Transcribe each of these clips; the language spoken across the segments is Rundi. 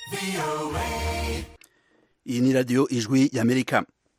Iyi ni radiyo ijwi y'Amerika.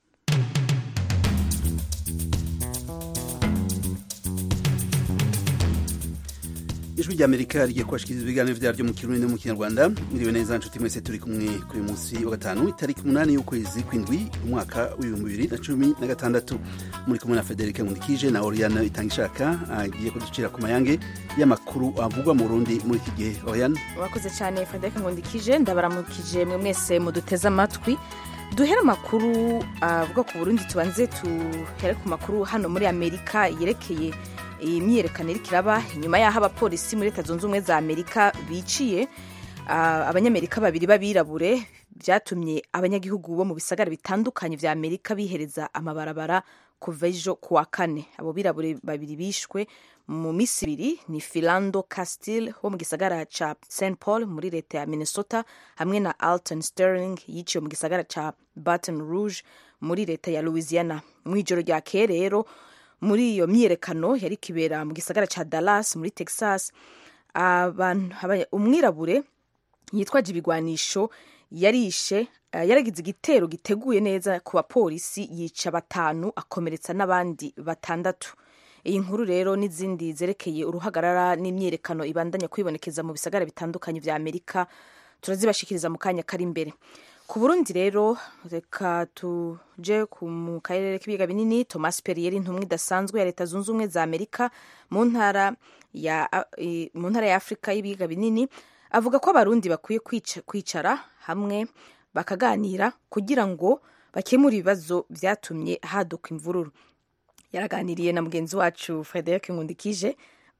Ijwi ry'Amerika rigiye kubashikiriza ibiganiro vyaryo mu Kirundi no mu Kinyarwanda. Miriwe neza nshuti mwese turi kumwe kuri munsi wa gatanu itariki 8 y'ukwezi kw'indwi umwaka w'2016 muri kumwe na Federica Nkundikije na Oriana Itangishaka agiye kuducira ku mayange y'amakuru avugwa mu Burundi muri iki gihe. Oriana, wakoze cyane Federica Nkundikije, ndabaramukije mwe mwese muduteze amatwi. Duhera makuru avuga ku Burundi, tubanze tuhere ku makuru hano muri Amerika yerekeye imyiyerekano iri kiraba inyuma y'aho abapolisi muri Leta Zunze Ubumwe za Amerika biciye abanyamerika babiri b'abirabure, byatumye abanyagihugu bo mu bisagara bitandukanye vya Amerika bihereza amabarabara kuva ejo kuwa kane. Abo birabure babiri bishwe mu misi ibiri ni Philando Castile wo mu gisagara ca St. Paul muri leta ya Minnesota hamwe na Alton Sterling yiciwe mu gisagara ca Baton Rouge muri leta ya Louisiana. Mw'ijoro ryakeye rero muri iyo myiyerekano yari kibera mu gisagara ca Dallas muri Texas, umwirabure yitwaje ibigwanisho yaragize igitero giteguye neza ku bapolisi, yica 5 akomeretsa n'abandi 6. Iyi nkuru rero n'izindi zerekeye uruhagarara n'imyiyerekano ibandanya kwibonekeza mu bisagara bitandukanye vya Amerika turazibashikiriza mu kanya kari imbere. Ku Burundi rero reka tuje mu karere k'ibiyaga binini. Thomas Perrier, intumwa idasanzwe ya Leta Zunze Ubumwe za Amerika mu ntara ya Afrika y'ibiyaga binini, avuga ko abarundi bakwiye kwicara hamwe bakaganira kugira ngo bakemure ibibazo vyatumye haduka imvururu. Yaraganiriye na mugenzi wacu Frederic Nkundikije,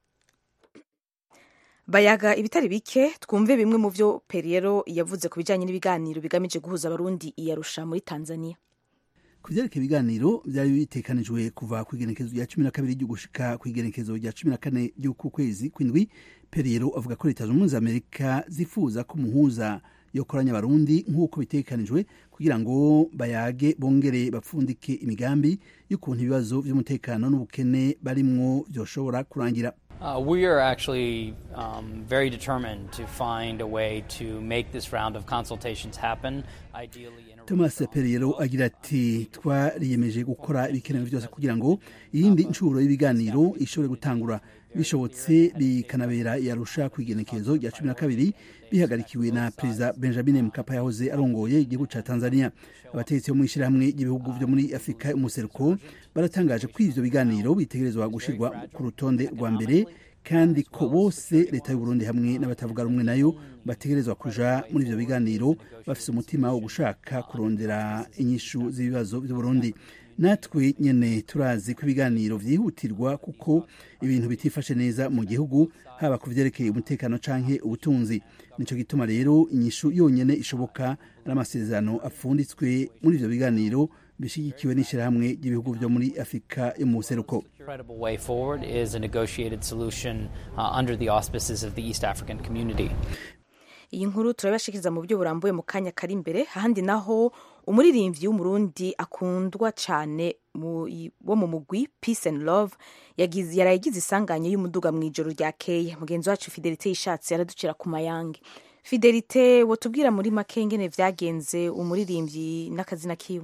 bayaga ibitari bike. Twumve bimwe mu vyo Periero yavuze ku bijanye n'ibiganiro bigamije guhuza abarundi i Arusha muri Tanzania. Kuvyerekeye ibiganiro vyari bitekanijwe kuva ku igenekezo rya 12 ryo gushika ku igenekezo rya 14 ry'uku kwezi kw'indwi, Periero avuga ko Leta Zunze Ubumwe za Amerika zifuza ko muhuza yokoranya abarundi nk'uko bitekanijwe kugira ngo bayage bongere bapfundike imigambi y'ukuntu ibibazo vy'umutekano n'ubukene barimwo vyoshobora kurangira. We are actually very determined to find a way to make this round of consultations happen. Thomas Periero agira ati, twariyemeje gukora ibikenewe byose kugira ngo iyindi ncuro y'ibiganiro ishobore gutangura, bishobotse bikanabera yarusha ku igenekezo rya 12 bihagarikiwe na Perezida Benjamin Mkapa yahoze arongoye igihugu ca Tanzania. Abategetsi bo mu ishirahamwe ry'ibihugu vyo muri Afrika y'umuseruko baratangaje ko ivyo biganiro bitegerezwa gushirwa ku rutonde rwa mbere, kandi ko bose Leta y'u Burundi hamwe n'abatavuga rumwe nayo bategerezwa kuja muri ivyo biganiro bafise umutima wo gushaka kurondera inyishu z'ibibazo by'u Burundi. Natwe nyene turazi ko ibiganiro vyihutirwa kuko ibintu bitifashe neza mu gihugu, haba ku vyerekeye umutekano canke ubutunzi. Nico gituma rero inyishu yonyene ishoboka ari amasezerano apfunditswe muri ivyo biganiro bishigikiwe n'ishirahamwe ry'ibihugu vyo muri Afrika yo mu buseruko. Credible way forward is a negotiated solution under the auspices of the East African Community. Iyi nkuru turabashikiriza mu buryo burambuye mu kanya kari imbere. Ahandi naho umuririmbyi w'umurundi akundwa cyane wo mu mugwi Peace and Love yaragize isanganya y'umuduga mu ijoro ryakeye. Mugenzi wacu Fidelite Yishatse yaraducira ku mayange. Fidelite, wotubwira muri make ngene vyagenze umuririmbyi n'akazina kiwe?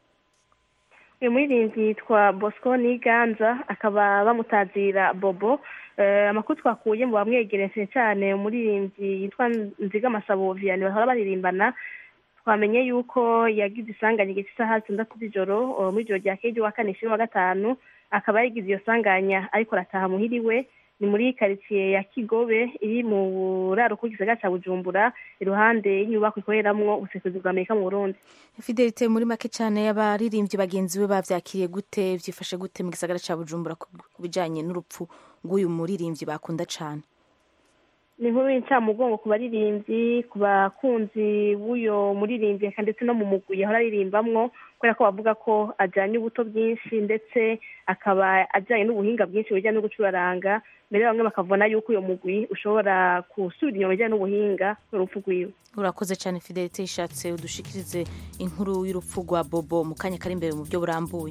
Uyu muririmbyi yitwa Bosco Niganza, akaba bamutazira Bobo. Amakuru twakuye mu bamwegereye cyane umuririmbyi yitwa Nziga Masabo Vianney bahora baririmbana, twamenye yuko yagize isanganya igihe cy'isaha 6 z'ijoro muri ijoro rya kejo wa 4 wa 5, akaba yagize iyo sanganya ariko arataha muhiriwe. Ni muri quartier ya Kigobe iri mu buraro ku gisagara ca Bujumbura, iruhande y'inyubako ikoreramwo ubuserukizi bwa Amerika mu Burundi. Fidelite, muri make cyane y'abaririmbyi bagenzi we bavyakiriye gute, vyifashe gute mu gisagara ca Bujumbura kubijanye n'urupfu rw'uyu muririmbyi bakunda cyane? Ni nkuru y'incamugongo ku baririmbyi, ku bakunzi b'uyo muririmbyi ndetse no mu mugwi yahora aririmbamwo, kubera ko bavuga ko ajanye ubuto bwinshi ndetse akaba ajanye n'ubuhinga bwinshi bijanye no gucuraranga. Mbere bamwe bakavuna yuko uyo mugwi ushobora kusubira inyuma bijanye n'ubuhinga n'urupfu rwiwe. Urakoze cyane Fidelite Yishatse, udushikirize inkuru y'urupfu rwa Bobo mu kanya kari imbere mu buryo burambuye.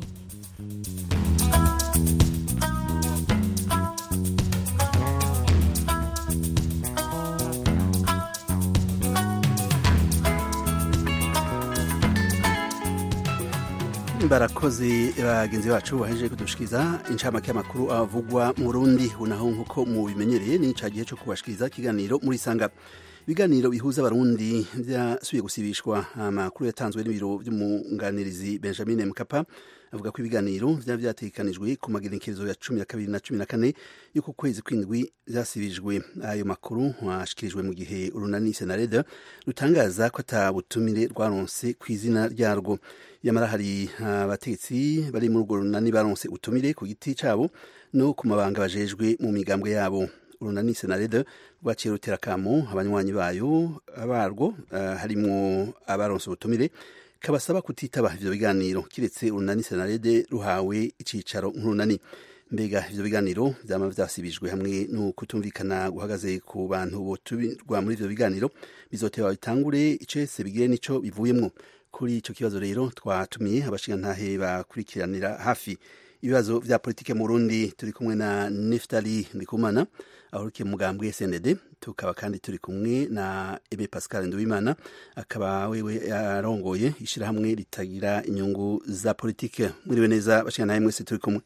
barakoze bagenzi bacu bahejeje kudushikiriza incamake y'amakuru avugwa mu Burundi unaho nkuko mu bimenyereye ni ca gihe cyo kubashikiriza ikiganiro muri sanga ibiganiro bihuza abarundi byasubiye gusibishwa amakuru yatanzwe n'ibiro by'umunganirizi Benjamin Mkapa avuga ko ibiganiro vyategekanijwe ku magenekerezo ya 12 na 14 y'uko kwezi kw'indwi vyasibijwe. Ayo makuru washikirijwe mu gihe urunani Senarede rutangaza ko atabutumire rwaronse kw'izina ryarwo. Yamara hari abategetsi bari muri urwo runani baronse utumire ku giti cabo no ku mabanga bajejwe mu migambwe yabo. Urunani Senarede rwaciye rutera kamo abanywanyi bayo abarwo harimwo abaronse ubutumire kabasaba kutitaba ivyo biganiro kiretse urunani Senarede ruhawe icicaro nk'urunani. Mbega ivyo biganiro vyama vyasibijwe hamwe no kutumvikana guhagaze ku bantu botumirwa muri ivyo biganiro bizoteba bitangure icese bigire nico bivuyemwo. Kuri ico kibazo rero twatumiye abashingantahe bakurikiranira hafi ibibazo vya politike mu Burundi. Turi kumwe na Neftali Ndikumana ahurukiye mugambwe SND, tukaba kandi turi kumwe na Aimé Pascal Nduwimana akaba wewe yarongoye ishirahamwe ritagira inyungu za politike. Mwiriwe neza bashingantahe mwese turi kumwe.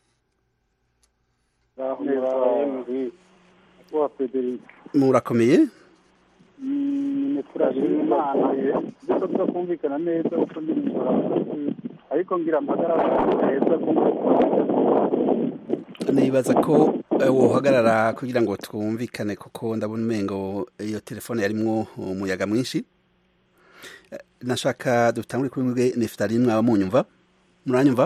Murakomeye? kumvikana neza uko ariko ngira amagara neza nibaza ko wohagarara kugira ngo twumvikane kuko ndabona umengo iyo telefone yarimwo umuyaga mwinshi. Nashaka dutangure kuri mwebwe Neftali mwaba munyumva? Muranyumva?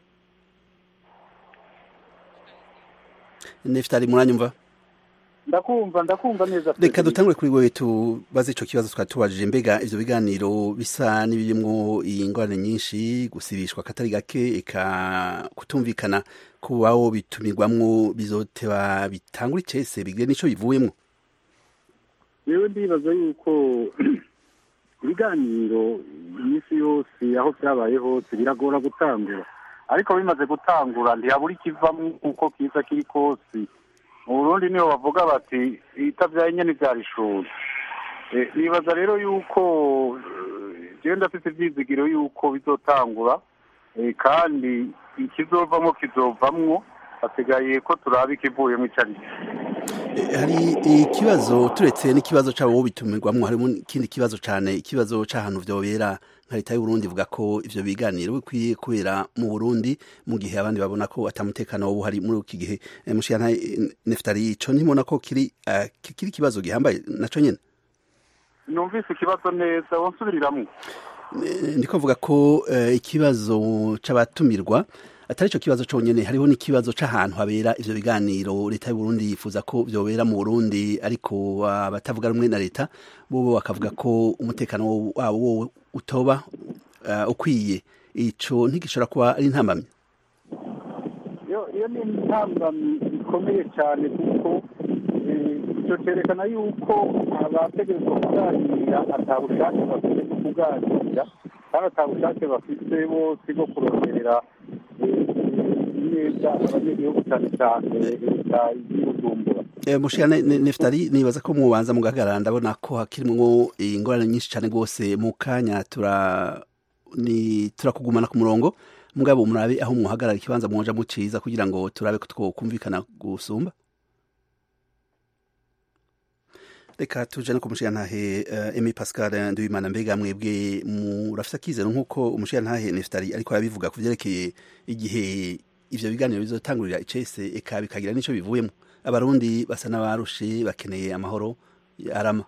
Neftali muranyumva? Ndakumva neza. Reka dutangure kuri wewe tubaze ico kibazo twatubajije. Mbega ivyo biganiro bisa n'ibirimwo ingorane nyinshi, gusibishwa katari gake, eka kutumvikana kubaho bitumirwamwo bizoteba bitangura icese bigire nico bivuyemwo. Yewe ndibaza yuko ibiganiro imisi yose aho vyabaye hose biragora gutangura, ariko bimaze gutangura ntiyabura ikivamwo uko kiza kiri kose. Mu Burundi niho bavuga bati itavyaye nyene vyarishura. Nibaza rero yuko je ndafite ivyizigiro yuko bizotangura, kandi ikizovamwo kizovamwo, hasigaye ko turaba ikivuyemwo icari. Hari ikibazo turetse n'ikibazo c'abo bitumirwamwo, harimo ikindi kibazo cane, ikibazo c'ahantu vyobera. Nka leta y'u Burundi ivuga ko ivyo biganiro bikwiye kubera mu Burundi mu gihe abandi babona ko atamutekano wo hari muri iki gihe. Mushana Neftali ico ntimona ko kiri kibazo gihambaye naco nyene. Numvise ikibazo neza wonsubiriramwo. Ndiko mvuga ko ikibazo c'abatumirwa atari cyo kibazo cyonyene, hariho n'ikibazo c'ahantu habera ivyo biganiro. Leta y'u Burundi yifuza ko vyobera mu Burundi, ariko abatavuga rumwe na leta bo bakavuga ko umutekano wabo utoba ukwiye. Ico ntigishobora kuba ari intambamye? Iyo ni intambamye ikomeye cyane, kuko icyo cyerekana yuko abategerezwa kuganira atabushake bafite bwo kuganira, kandi atabushake bafite bose bwo kuronderera neza abanyagihugu cyane cyane leta y'Ubujumbura. Mushana Neftali, nibaza ko mubanza mugahagarara, ndabona ko hakirimwo ingorane nyinshi cyane rwose. Mu kanya turakugumana ku murongo, mugabo murabe aho muhagarara ikibanza muja muciza kugira ngo turabe ko twokumvikana gusumba. Reka tuje no kumushiyantahe Aimé Pascal Nduwimana. Mbega mwebwe murafite akizero nk'uko umushiyantahe Neftali ariko yabivuga ku vyerekeye igihe ivyo biganiro bizotangurira icese eka bikagira nico bivuyemo? Abarundi basa n'abarushe, bakeneye amahoro arama.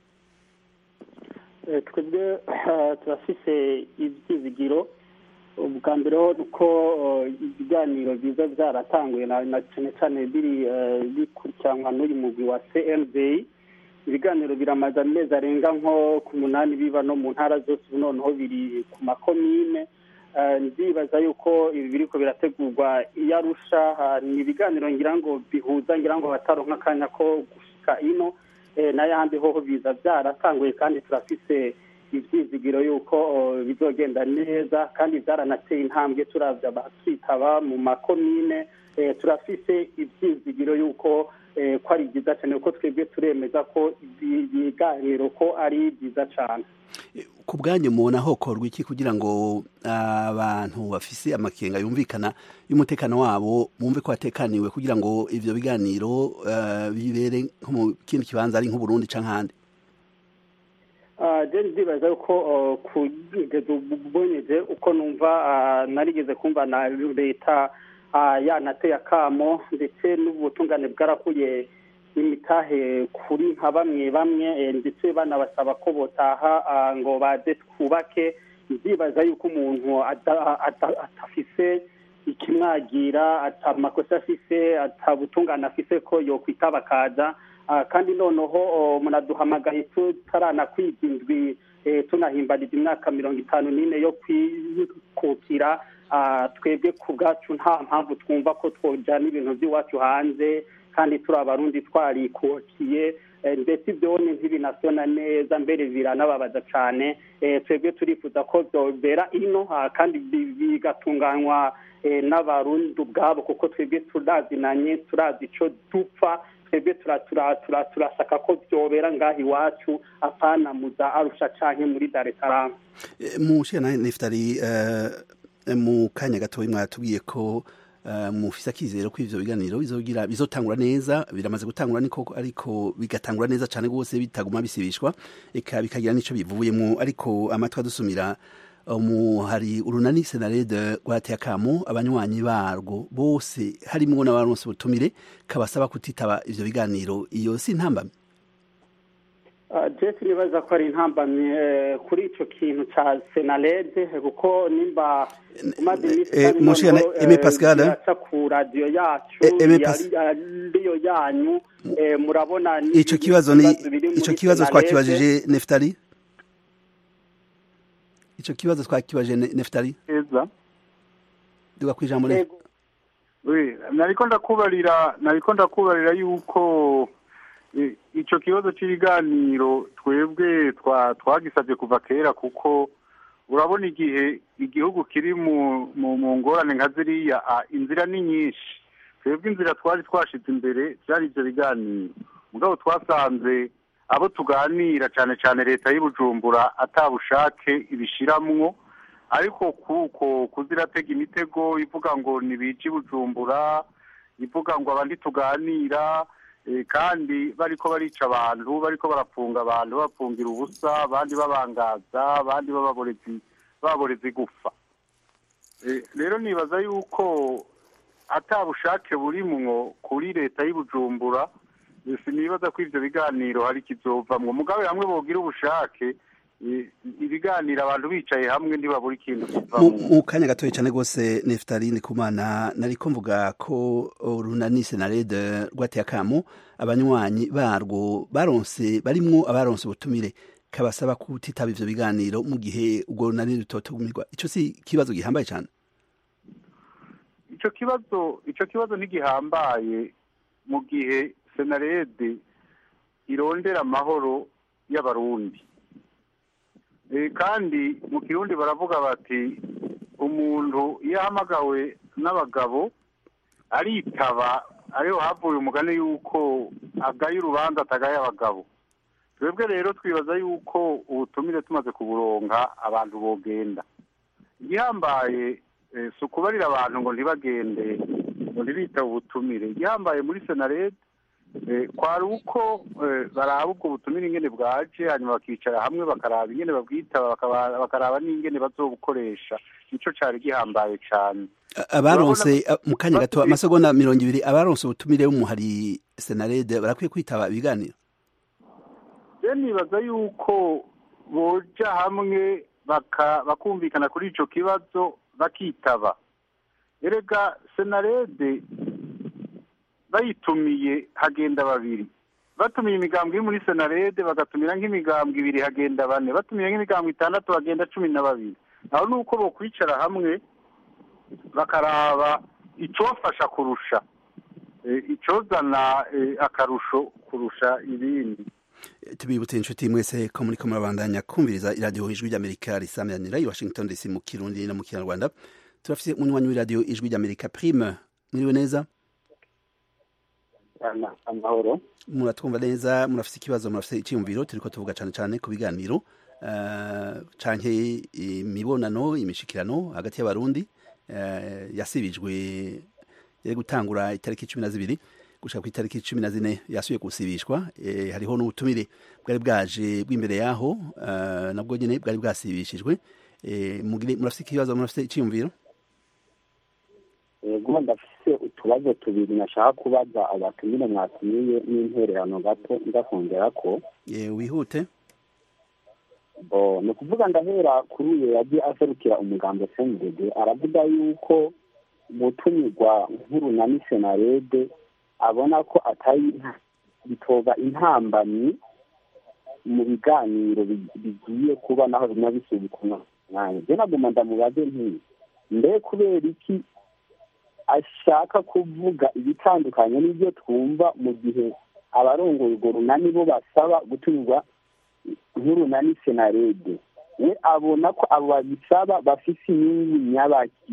Twebwe turafise ivyizigiro. Ubwa mbere uko ibiganiro biza vyaratanguye na cane cane biri bikurikiranwa n'uyu mugwi wa CND. Ibiganiro biramaze amezi arenga nko ku 8 biba no mu ntara zose, noneho biri ku makomine. Ndibaza yuko ibi biriko birategurwa iyarusha. Ni ibiganiro ngira ngo bihuza, ngira ngo bataronka akanya ko gushika ino, n'ayandi hoho biza byaratanguye, kandi turafise ivyizigiro yuko bizogenda neza, kandi vyaranateye intambwe. turavya bakitaba mu makomine, turafise ivyizigiro yuko ko ari byiza cyane kuko twebwe turemeza ko ibiganiro ko ari byiza cyane. Ku bwanyu mubona hokorwa iki kugira ngo abantu bafise amakenga yumvikana y'umutekano wabo bumve ko batekaniwe kugira ngo ivyo biganiro bibere nko mu kindi kibanza ari nk'Uburundi canke ahandi? Je ndibaza ko kugeza ubonyeje uko numva narigeze kumva na leta yanateye akamo ndetse n'ubutungane bwarakuye imitahe kuri nka bamwe ndetse banabasaba ko botaha ngo baze twubake. Ndibaza yuko umuntu atafise ikimwagira, atamakosa afise, atabutungane afise ko yokwitaba akaza. Kandi noneho munaduhamagaye tutaranakwiza indwi tunahimbariza imyaka 54 yo kwikukira. Twebwe ku bwacu nta mpamvu twumva ko twojana ibintu by'iwacu hanze kandi turi abarundi twarikukiye, ndetse ibyo ntibinasona neza, mbere biranababaza cyane. Twebwe turifuza ko byobera ino kandi bigatunganywa n'abarundi ubwabo kuko twebwe turazinanye, turazi icyo dupfa. Twebwe turasaka ko byobera ngaho iwacu apana muza Arusha canke muri Dar es Salaam. Mushana Neftali, mu kanya gatoya mwatubwiye ko mufise akizero ko ivyo biganiro bizotangura neza, biramaze gutangura niko, ariko bigatangura neza cyane gose bitaguma bisibishwa eka bikagira nico bivuyemo. Ariko amatwa dusumira hari urunani Senarede rwateye akamo abanywanyi barwo bose harimwo n'abaronse ubutumire kabasaba kutitaba ivyo biganiro. Iyo si ntambamye? Jeff nibaza ko ari intambamye kuri ico kintu ca Senarede kuko nimba umaze imisi Pascal ku radio yacu ariyo yanyu murabona ico kibazo twakibajije Neftali. Ico kibazo twakibajije Neftali. Duga kwijambo le. Nariko ndakubarira yuko ico kibazo cy'ibiganiro twebwe twagisabye kuva kera, kuko urabona igihe igihugu kiri mu ngorane nka ziriya, inzira ni nyinshi. Twebwe inzira twari twashize imbere byari ibyo biganiro, mugabo twasanze abo tuganira cyane cyane leta y'Ibujumbura atabushake ibishiramwo, ariko kuko kuziratega imitego ivuga ngo nibije Ibujumbura, ivuga ngo abandi tuganira, kandi bariko barica abantu, bariko barafunga abantu, bafungira ubusa, abandi babangaza, abandi baborezi gufa. Rero nibaza yuko atabushake burimwo kuri leta y'Ibujumbura, sinibaza ko ivyo biganiro hari kizovamwo. Mugabe hamwe bogira ubushake, ibiganiro abantu bicaye hamwe ntibabura ikintu kivamwo. Mu kanya gatoya cyane gose Neftali Ndikumana, nariko mvuga ko urunani Senarede rwateye akamo abanywanyi barwo barimwo abaronse ubutumire kabasaba kutitaba ivyo biganiro mu gihe ubwo runani rutotumirwa. Ico si kibazo gihambaye cyane? Ico kibazo ntigihambaye mu gihe Senarede irondera amahoro y'abarundi. Kandi mu Kirundi baravuga bati umuntu iyo ahamagawe n'abagabo aritaba, ariho havuye umugani yuko agaye urubanza atagaye abagabo. Twebwe rero twibaza yuko ubutumire tumaze kuburonka abantu bogenda. Igihambaye si ukubarira abantu ngo ntibagende, ngo ntibita ubutumire. Igihambaye muri Senarede kwari uko baraba ubwo butumire ingene bwaje, hanyuma bakicara hamwe bakaraba ingene babwitaba, bakaraba n'ingene bazobukoresha. Nico cari gihambaye cyane. Abaronse mu kanya gato amasegonda 20 abaronse ubutumire w'umuhari Senarede barakwiye kwitaba ibiganiro. Nibaza yuko boja hamwe bakumvikana kuri ico kibazo bakitaba. Erega Senarede bayitumiye hagenda babiri, batumiye imigambwe iri muri Senarede bagatumira nk'imigambwe 2 hagenda 4, batumiye nk'imigambwe 6 hagenda 12. Aho nuko bo kwicara hamwe bakaraba icofasha kurusha, icozana akarusho kurusha ibindi. Tubibutse inshuti mwese ko muriko murabandanya kumviriza iradiyo Ijwi ry'Amerika risamiranira i Washington DC mu Kirundi no mu Kinyarwanda. Turafise umunywanyi w'iradiyo Ijwi ry'Amerika Prime. Mwiriwe neza? amahoro. Muratwumva neza, murafise ikibazo, murafise icyumviro, turiko tuvuga cane cane ku biganiro canke imibonano, imishikirano hagati y'abarundi yasibijwe yari gutangura itariki 12 gushaka ku itariki 14 yasuye gusibishwa. Hariho n'ubutumire bwari bwaje bw'imbere yaho nabwo nyene bwari bwasibishijwe. Murafise ikibazo, murafise icyumviro? Yego, ndafise utubazo tubiri nashaka kubaza abatumire mwatumiye n'intererano gato ndakongera ko wihute. Ni ukuvuga ndahera kuri uyu yagiye aserukira umugambi CNDD, aravuga yuko gutumirwa nk'urunani senarede abona ko atari bitoba intambamyi mu biganiro bigiye kuba naho bimwe bisubikwa mwanya. Je naguma ndamubaze nti mbe kubera iki ashaka kuvuga ibitandukanye n'ibyo twumva mu gihe abarongoye urwo runani bo basaba gutumirwa nk'urunani senarede? We abona ko abo babisaba bafise inyungu nyabaki,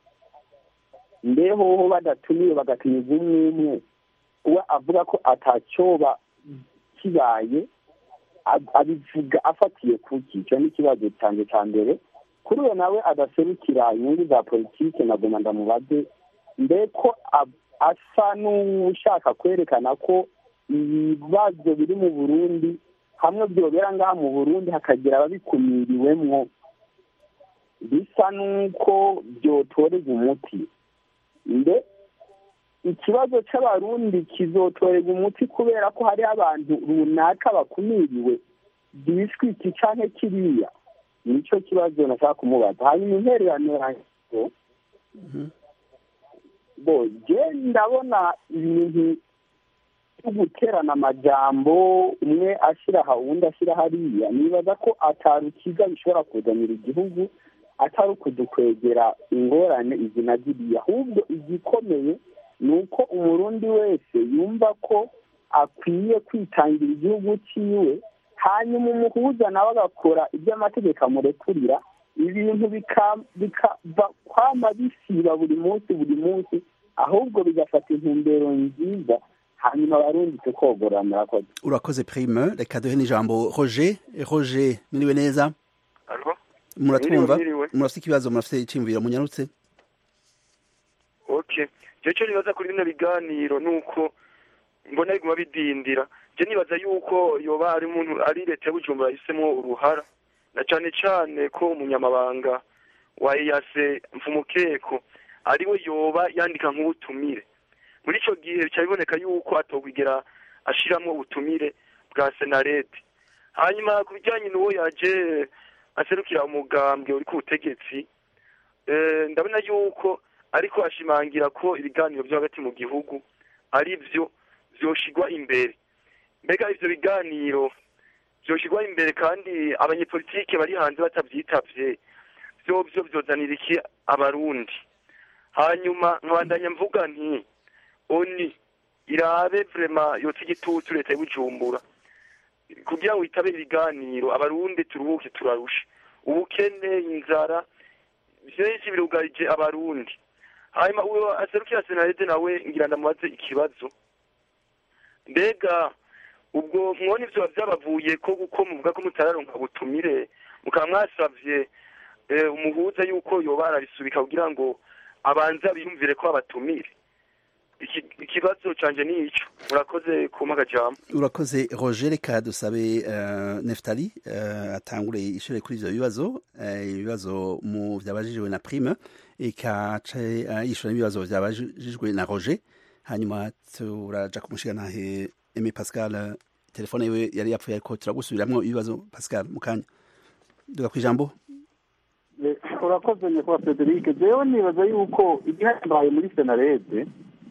mbeho badatumiwe bagatumiza umwe we avuga ko atacyoba kibaye, abivuga afatiye kuki? Icyo ni ikibazo cyanjye cya mbere. Kuri uwo nawe adaserukira inyungu za politike, naguma ndamubaze mbe ko asa n'ushaka kwerekana ko ibibazo biri mu Burundi hamwe byobera ngaha mu Burundi hakagira ababikumiriwemwo bisa n'uko byotorerwa umuti. Mbe ikibazo cy'abarundi kizotorerwa umuti kubera ko hari abantu runaka bakumiriwe biswe iki canke kiriya? Nico kibazo nashaka kumubaza. Hanyuma intererano yanjye je ndabona ibintu byo guterana amajambo, umwe ashira aha uwundi ashira hariya, nibaza ko atarukiza bishobora kuzanira igihugu atari ukudukwegera ingorane izi na ziriya. Ahubwo igikomeye ni uko umurundi wese yumva ko akwiye kwitangira igihugu cyiwe, hanyuma umuhuza nawe agakora ibyo amategeko amurekurira, ibintu bikava kwama bisiba buri munsi, ahubwo bigafata intumbero nziza, hanyuma abarundi tukogorora. Murakoze. Urakoze Prime. Reka duhe n'ijambo Roger. Roger, mwiriwe neza? Muratwumva? Murafise ikibazo, murafise icyumviro, munyarutse? Okay. Cyo nibaza kuri bino biganiro nuko mbona biguma bidindira. Je nibaza yuko yoba ari umuntu ari leta y'Ubujumbura yisemo uruhara, na cyane cyane ko umunyamabanga wa EAC Mfumukeko ariwe yoba yandika nk'ubutumire. Muri ico gihe bica biboneka yuko atogwigera ashiramo ubutumire bwa senarede. Hanyuma ku bijyanye n'uwo yaje aserukira umugambwe uri ku butegetsi, ndabona yuko ariko ashimangira ko ibiganiro byo hagati mu gihugu ari byo byoshigwa imbere. Mbega ivyo biganiro byoshigwa imbere kandi abanyepolitike bari hanze batavyitavye, byo byozanira iki abarundi? Hanyuma nkabandanya mvuga nti oni irabe vraiment yotse igitutu leta y'Ubujumbura kugira ngo itabe ibiganiro, abarundi turuhuke turarusha ubukene, inzara, byinshi birugarije abarundi. Hanyuma uwo aserukira senarede nawe ngira ndamubaze ikibazo, mbega ubwo mwone ivyo byabavuye ko guko muvuga ko mutararonka butumire, mukaba mwasavye umuhuza yuko yobara bisubika kugira ngo abanza biyumvire ko abatumire? Ikibazo canje ni ico. Murakoze kumaga jambo. Urakoze Roger. Reka dusabe Neftali atangure ishure kuri ivyo ibibazo mu vyabajijwe na Prime, ikace yishura ibibazo vyabajijwe na Roger, hanyuma turaja kumushikana he Aimé Pascal. Telefone yiwe yari yapfuye ariko turagusubiramwo ibibazo Pascal mukanya. Duga kwijambo. Urakoze nyakwa Frederic. Jewe nibaza yuko igihambaye muri senarede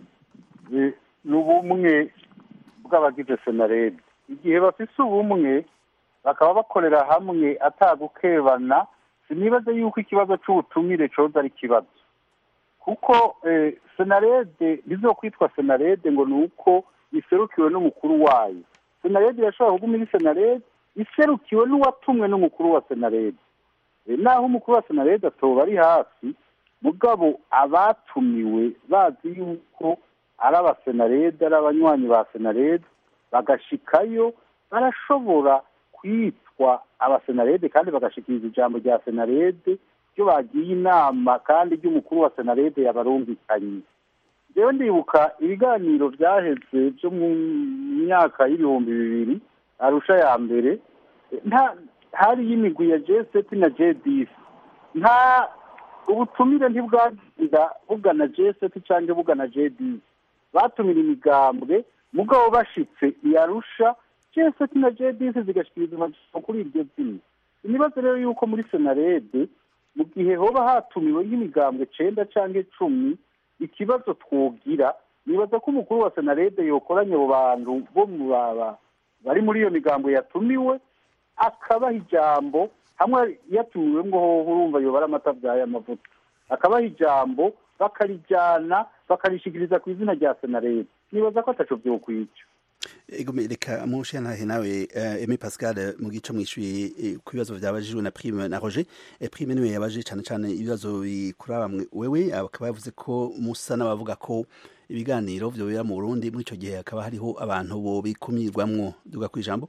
n'ubumwe bw'abagize senarede. Igihe bafise ubumwe bakaba bakorera hamwe atagukebana, sinibaze yuko ikibazo c'ubutumire coza ari ikibazo, kuko senarede bizokwitwa senarede ngo nuko iserukiwe n'umukuru wayo. Senarede irashobora kuguma iri senarede iserukiwe n'uwatumwe n'umukuru wa senarede. Naho umukuru wa senarede atoba ari hafi, mugabo abatumiwe bazi yuko ari abasenarede ari abanywanyi ba senarede bagashikayo barashobora kwitwa abasenarede kandi bagashikiriza ijambo rya senarede ryo bagiye inama kandi ry'umukuru wa senarede yabarungikanye. rero ndibuka ibiganiro byaheze byo mu myaka y'ibihumbi 2000 Arusha ya mbere hari y'imigwi ya G7 na G10 nta ubutumire ntibwagenda bugana G7 cyangwa bugana G10 batumira imigambwe mugabo bashitse Arusha G7 na G10 zigashikiriza kuri iryo zina. Nibaze rero yuko muri senarede mu gihe hoba hatumiwe nk'imigambwe 9 cyangwa 10 ikibazo twogira nibaza ko umukuru wa senarede yokoranye abo bantu bo mu bari muri iyo migambo yatumiwe akabaha ijambo hamwe yatumiwe ngo urumva yobara amatavyaye amavuta akabaha ijambo bakarijana bakarishikiriza ku izina rya senarede. Nibaza ko ataco vyokwica. Ego reka mushanahe nawe Aimé Pascal mu gico mwishuye ku bibazo byabajijwe na Prime na Roger. Prime niwe yabaje cyane ibibazo bikuraba wewe akaba yavuze ko musa n'abavuga ko ibiganiro byo bira mu Burundi muri ico gihe akaba hariho abantu bo bikumirwamwo duga kwijambo.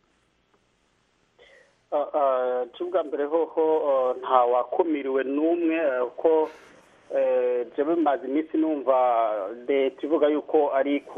Tubwa mbere hoho nta wakumiriwe numwe ko jewe maze imisi numva leta ivuga yuko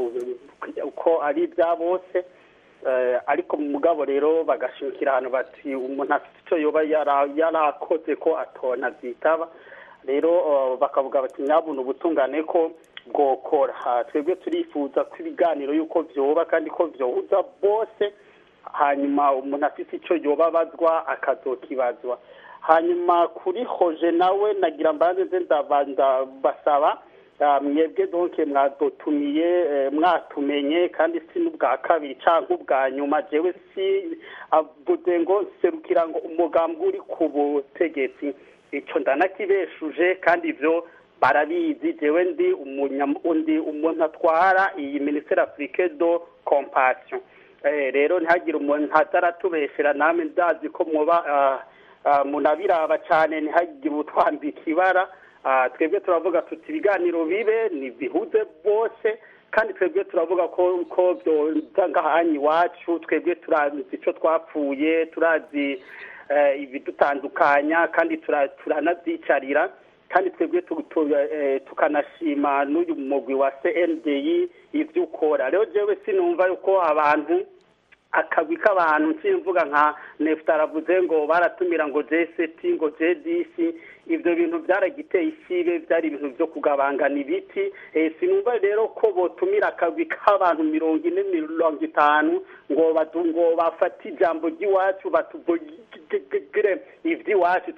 ari bya bose ariko mu mugabo rero bagashimikira ahantu bati umuntu afite icyo yoba yarakoze ko atona byitaba rero bakavuga bati nyabuna ubutungane ko bwokora. Twebwe turifuza ko ibiganiro yuko vyoba kandi ko vyohuza bose hanyuma umuntu afite icyo yoba bazwa akazokibazwa. Hanyuma kuri hoje nawe nagira mbanze ndabanza basaba mwebwe donc mwadotumiye mwatumenye kandi si n'ubwa kabiri cyangwa ubwa nyuma jewe si avuze ngo serukira ngo umugambwe uri ku butegetsi icyo ndanakibeshuje kandi ivyo barabizi jewe ndi umuntu atwara iyi Ministère Africaine de Compassion rero ntihagire umuntu ataratubeshera namwe ndazi ko muba munabiraba cyane ntihagire utwambika ibara. Twebwe turavuga tuti ibiganiro bibe nibihuze bose kandi twebwe turavuga ko byangahanye iwacu twebwe turazi icyo twapfuye turazi ibidutandukanya kandi turanavyicarira kandi twebwe tukanashima n'uyu mugwi wa CNDI ivyo ukora. Rero jewe sinumva yuko abantu akagwi k'abantu nsimvuga nka Nefta aravuze ngo baratumira ngo G7 ngo G10 ivyo bintu byaragiteye isibe byari ibintu byo kugabangana ibiti. Sinumva rero ko botumira akagwi k'abantu 40-50 ngo bafata ijambo ry'iwacu batuvugire ivy'iwacu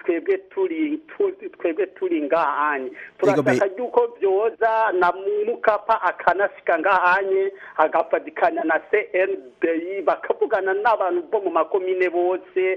twebwe turi ngahanye turashaka yuko byoza na Mukapa akanasika ngahanye agafatikanya na CNDI bakavugana n'abantu bo mu makomine bose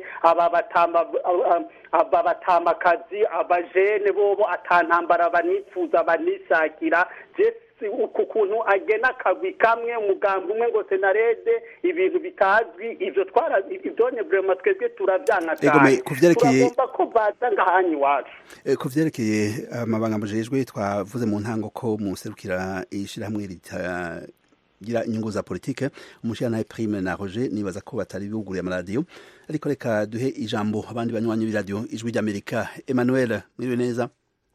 aba batamakazi abajene bobo atantambara banifuza banisakira uku kuntu agena akagwi kamwe umugambi umwe ngo senarede ibintu bitazwi ivyo ivyone vraiment twebwe turavyana cyane turagomba ko baza ngahanyi wacu. Kuvyerekeye amabanga mujejwe twavuze mu ntango ko muserukira ishirahamwe gira inyungu za politike umushana Prime na Roger nibaza ko batari buguriye amaradiyo ariko reka duhe ijambo abandi banywanyi b'iradio Ijwi ry'Amerika. Emmanuel mwiriwe neza.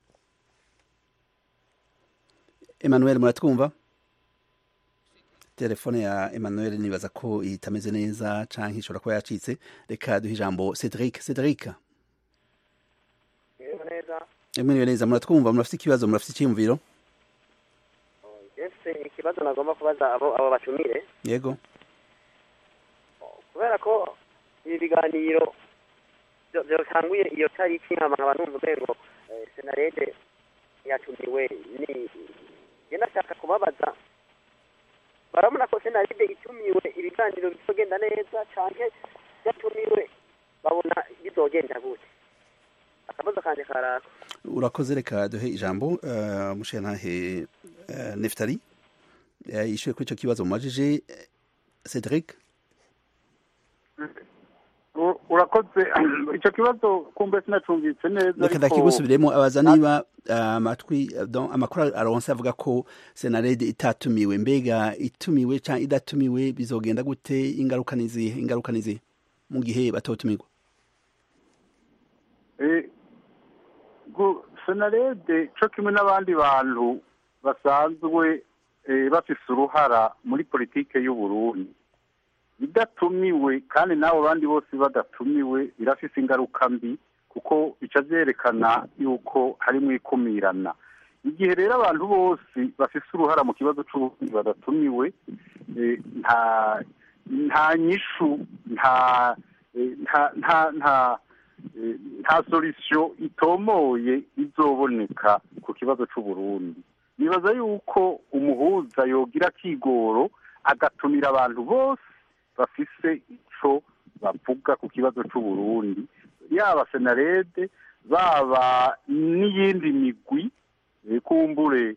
Emmanuel muratwumva? Telefone ya Emmanuel nibaza ko itameze neza canke ishobora kuba yacitse. Reka duhe ijambo Cedric. Mwiriwe neza muratwumva murafite ikibazo murafite icyumviro? Ikibazo nagomba kubaza abo bacumire. Yego. Kubera ko ibi biganiro byatanguye iyo tariki abantu mu rwego senarede yatumiwe ni nashaka kubabaza barabona ko senarede itumiwe ibiganiro bizogenda neza canke yatumiwe babona bizogenda gute akabazo kanje karako. Urakoze reka duhe ijambo mushenantahe Neftali yishuye kuri ico kibazo mumajije Cedric. urakoze icyo kibazo kumbe sinacumvise neza reka ndakigusubiremo abaza niba amakuru aronse avuga ko senarede itatumiwe mbega itumiwe cyangwa idatumiwe bizogenda gute ingaruka nizihe mu gihe batotumirwa senarede cyo kimwe n'abandi bantu basanzwe bafise uruhara muri politike y'uburundi bidatumiwe kandi n'abo bandi bose badatumiwe birafise ingaruka mbi kuko bica vyerekana yuko harimwo ikumirana igihe rero abantu bose bafise uruhara mu kibazo c'uburundi badatumiwe nta nyishu nta solution itomoye izoboneka ku kibazo c'uburundi nibaza yuko umuhuza yogira kigoro agatumira abantu bose bafise ico bavuga ku kibazo c'uburundi yaba senarede baba n'iyindi migwi kumbure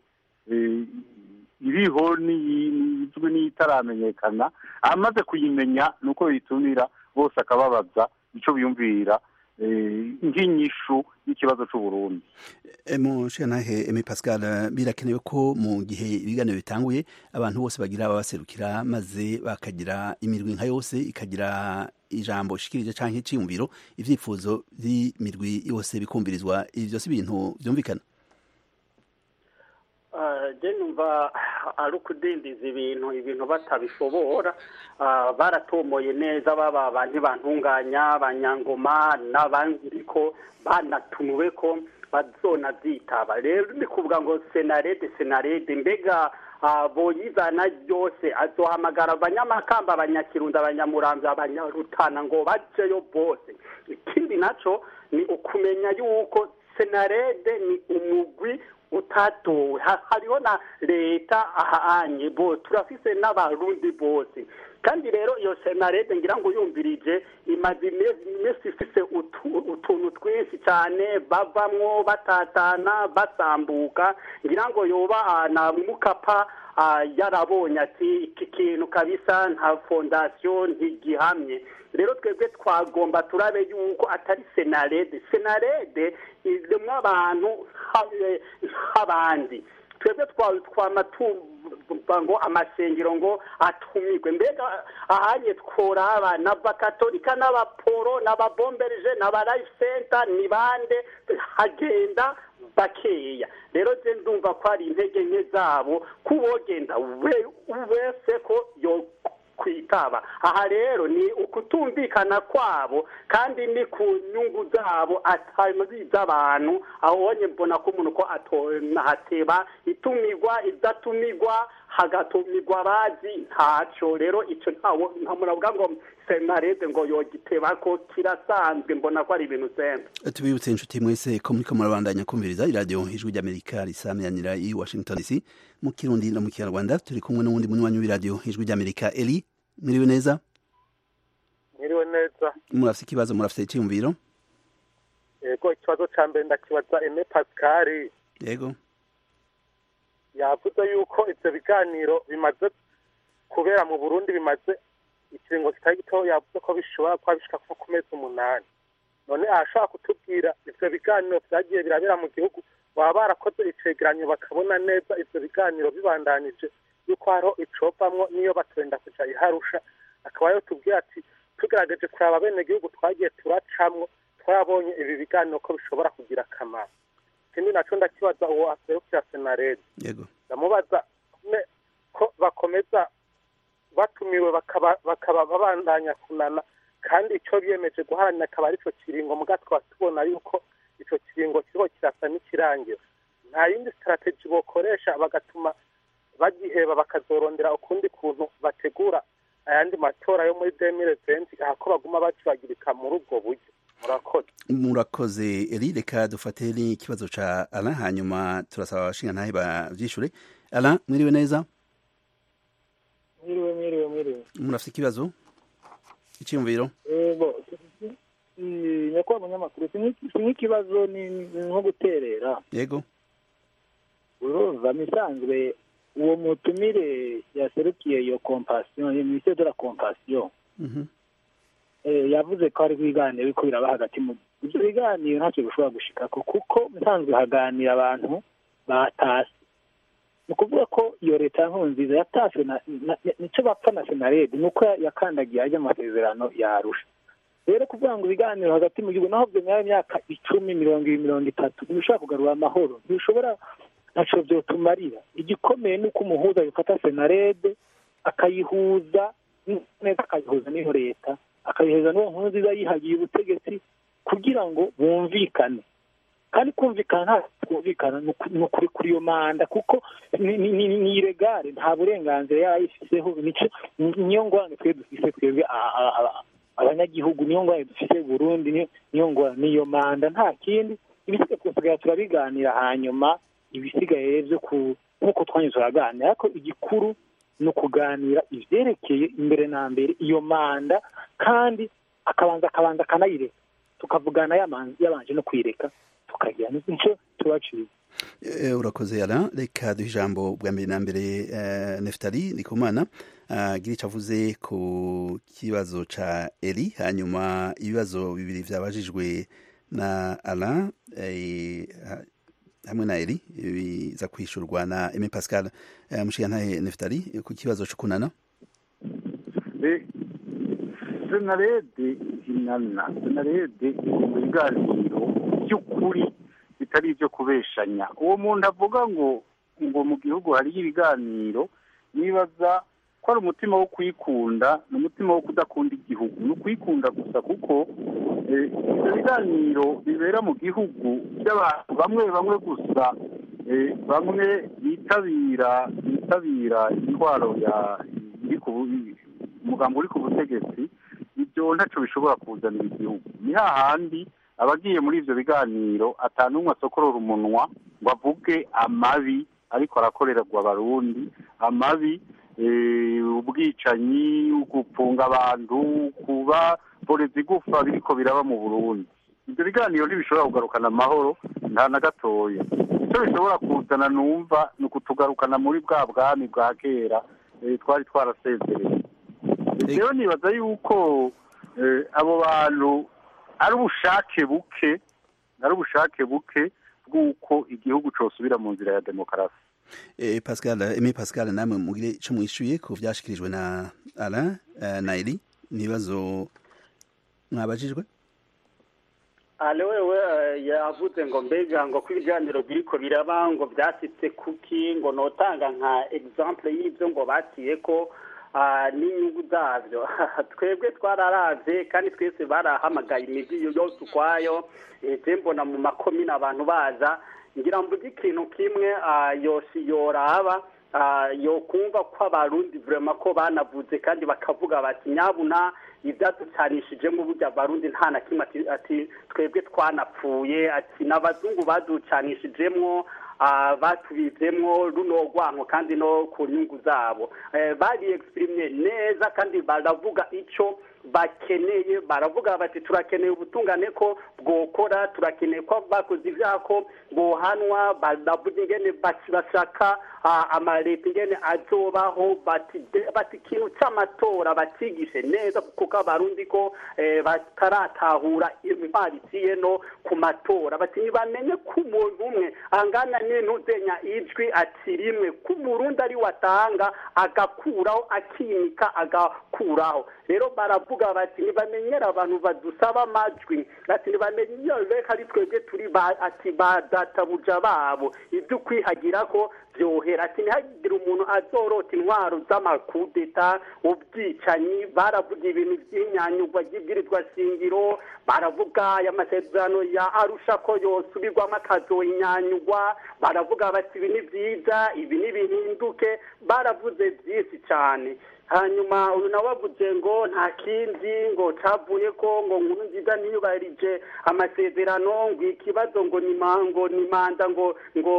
iriho n'izwi n'itaramenyekana amaze kuyimenya nuko yitumira bose akababaza ico biyumvira nk'inyishu y'ikibazo c'uburundi mushiyantahe Aimé Pascal birakenewe ko mu gihe ibiganiro bitanguye abantu bose bagira ababaserukira maze bakagira imirwi nka yose ikagira ijambo shikirije canke iciyumviro ivyifuzo vy'imirwi yose bikumvirizwa ibi vyose ibintu vyumvikana je numva ari ukudindiza ibintu batabishobora baratomoye neza baba abantu bantunganya abanyangoma n'abandi ko banatumiwe ko bazona vyitaba rero ni kuvuga ngo senarede mbega boyizana byose azohamagara abanyamakamba abanyakirundi abanyamuramvya abanyarutana ngo bajeyo bose ikindi naco ni ukumenya yuko senarede ni umugwi utatowe hariho na leta ahanye bo turafise n'abarundi bose kandi rero iyo senarede ngira ngo yumvirije imaze imisi ifise utuntu twinshi cyane bavamwo batatana basambuka ngira ngo yoba na mukapa yarabonye ati iki kintu kabisa nta fondation ntigihamye rero twebwe twagomba turabe yuko atari senarede irimo abantu nk'abandi twebwe twamatumba ngo amasengero ngo atumirwe mbega ahanye tworaba n'abakatolika n'abaporo n'ababomberije n'abalife center ni bande hagenda bakeya rero je ndumva ko ari intege nke zabo kubogenda wese ko yo kwitaba aha rero ni ukutumvikana kwabo kandi ni ku nyungu zabo atamiza abantu ahonye mbona ko umuntu ko atonahateba itumirwa idatumirwa hagatumirwa bazi ntaco rero ico ntamuravuga ngo senarede ngo yogiteba ko kirasanzwe mbona ko ari ibintu sembe tubibutse inshuti mwese ko muriko murabandanya kumviriza iradiyo ijwi ry'amerika risamyanira i Washington DC mu kirundi no mu kinyarwanda turi kumwe n'uwundi munywanyi w'iradiyo ijwi ry'amerika Eli mwiriwe neza murafise ikibazo murafise iciyumviro yego ikibazo ca mbere ndakibaza Aimé Pascal yego yavuze yuko ivyo biganiro bimaze kubera mu Burundi bimaze ikiringo kitari gito yavuze ko bishobora kuba bishika ku mezi 8 none ashaka kutubwira ivyo biganiro vyagiye birabera mu gihugu baba barakoze icegeranyo bakabona neza ivyo biganiro bibandanije yuko hariho icopamwo niyo batwenda kuja iharusha akaba yo tubwira ati tugerageje kuraba bene gihugu twagiye turacamwo twabonye ibi biganiro ko bishobora kugira akamaro ikindi naco ndakibaza uwo aserukira senarede ndamubaza ko bakomeza batumiwe bakaba babandanya kunana kandi ico biyemeje guharanira akaba arico kiringo muga twaba tubona yuko ico kiringo kiriko kirasa n'ikirangira nta yindi strategy bokoresha bagatuma bagiheba bakazorondera ukundi kuntu bategura ayandi matora yo muri 2020 ahako baguma bacibagirika muri ubwo buryo murakoze Eli reka dufate n'ikibazo ca Alain hanyuma turasaba abashinga ntahe bavyishure Alain mwiriwe neza mwiriwe murafite ikibazo iciyumviro nyakubahwa munyamakuru nk'ikibazo ni nko guterera yego urumva misanzwe uwo mutumire yaserukiye iyo compassion iyo ministère de la compassion yavuze ko hari ibiganiro biriko biraba hagati mu ibyo biganiro ntacyo bishobora gushikako kuko nsanzwe haganira abantu batase ni ukuvuga ko iyo leta ya Nkurunziza yatase nicyo bapfa na senarede ni uko yakandagiye ajya amasezerano yarusha rero kuvuga ngo ibiganiro hagati mu gihugu naho byemera imyaka 10, 20, 30 ntibishobora kugarura amahoro ntibishobora ntaco vyotumarira igikomeye ni uko umuhuza yifata senarede akayihuza neza akayihuza n'iyo leta akayihuza n'uwo Nkurunziza yihagiye ubutegetsi kugira ngo bumvikane kandi kumvikana nta kumvikana ni ukuri kuri iyo manda kuko ni iregare nta burenganzira yayifiseho niyo ngorane twe dufise twebwe abanyagihugu niyo ngorane dufise Burundi niyo ngorane niyo manda nta kindi ibisigaye twasigaye turabiganira hanyuma ibisigaye byo nk'uko twanyuze turaganira ariko igikuru ni ukuganira ivyerekeye imbere na mbere iyo manda kandi akabanza akanayireka tukavugana yabanje no kwireka tukagira n'icyo tubaciye urakoze yara reka duhe ijambo bwa mbere na mbere Neftali Ndikumana agira icyo avuze ku kibazo ca Eli hanyuma ibibazo bibiri vyabajijwe na Alain hamwe na Eli biza kwishurwa na Aimé Pascal mushigantahe Neftali ku kibazo cyo kunana senarede mu biganiro by'ukuri bitari ibyo kubeshanya uwo muntu avuga ngo mu gihugu hariyo ibiganiro nibaza ko ari umutima wo kwikunda n'umutima wo kudakunda igihugu ni ukwikunda gusa kuko ibyo biganiro bibera mu gihugu by'abantu bamwe gusa bamwe bitabira intwaro umugambi uri ku butegetsi ibyo ntacyo bishobora kuzanira igihugu ni hahandi abagiye muri ibyo biganiro atanumwe asokorora umunwa ngo avuge amabi ariko arakorerwa abarundi amabi ubwicanyi gupfunga abantu kuba boreza igufa biriko biraba mu Burundi ibyo biganiro ntibishobora kugarukana amahoro nta na gatoya icyo bishobora kuzana numva ni ukutugarukana muri bwa bwami bwa kera twari twarasezereye rero nibaza yuko abo bantu ari ubushake buke bw'uko igihugu cosubira mu nzira ya demokarasi Aimé Pascal namwe mugire ico mwishuye ku vyashikirijwe na Alain na Eli nibazo mwabajijwe wewe yavuze ngo mbega ngo kwiganiro biriko biraba ngo byasitse kuki ngo notanga nka example y'ivyo ngo batiye ko n'inyungu zavyo twebwe twararavye kandi twese barahamagaye imigi yose ukwayo mbona mu makomine abantu baza ngira mvuge ikintu kimwe yoraba yokumva ko abarundi vraiment ko banavuze kandi bakavuga bati nyabuna ibyaducanishijemo burya abarundi nta na kimwe ati twebwe twanapfuye ati n'abazungu baducanishijemo batubizemwo runo rwanko kandi no ku nyungu zabo bari exprime neza kandi baravuga ico bakeneye baravuga bati turakeneye ubutungane ko bwokora turakeneye ko bakoze ivyako bohanwa baravuga ingene bashaka amaleta ingene azobaho bati ikintu c'amatora batigishe neza kuko abarundi ko bataratahura imparitiye no ku matora bati ntibamenye ko umuntu umwe angana n'intuzenya ijwi ati rimwe ko umurundi ari watanga agakuraho akimika agakuraho rero baravuga bati ntibamenyera abantu badusaba amajwi ati ntibamenyere ari twebwe turi ati badatabuja babo ibyo kwihagira ko byohera ati ntihagire umuntu azorota intwaro z'amakudeta ubwicanyi baravuga ibintu by'inyanyugwa ry'ibwirizwa shingiro baravuga amasezerano ya Arusha ko yosubirwamo akazoyinyanyugwa baravuga bati ibi ni byiza ibi ni bihinduke baravuze byinshi cyane hanyuma uyu nawe avuze ngo nta kindi ngo cavuye ko ngo Nkurunziza niyubahirije amasezerano ngo ikibazo ngo ni manda ngo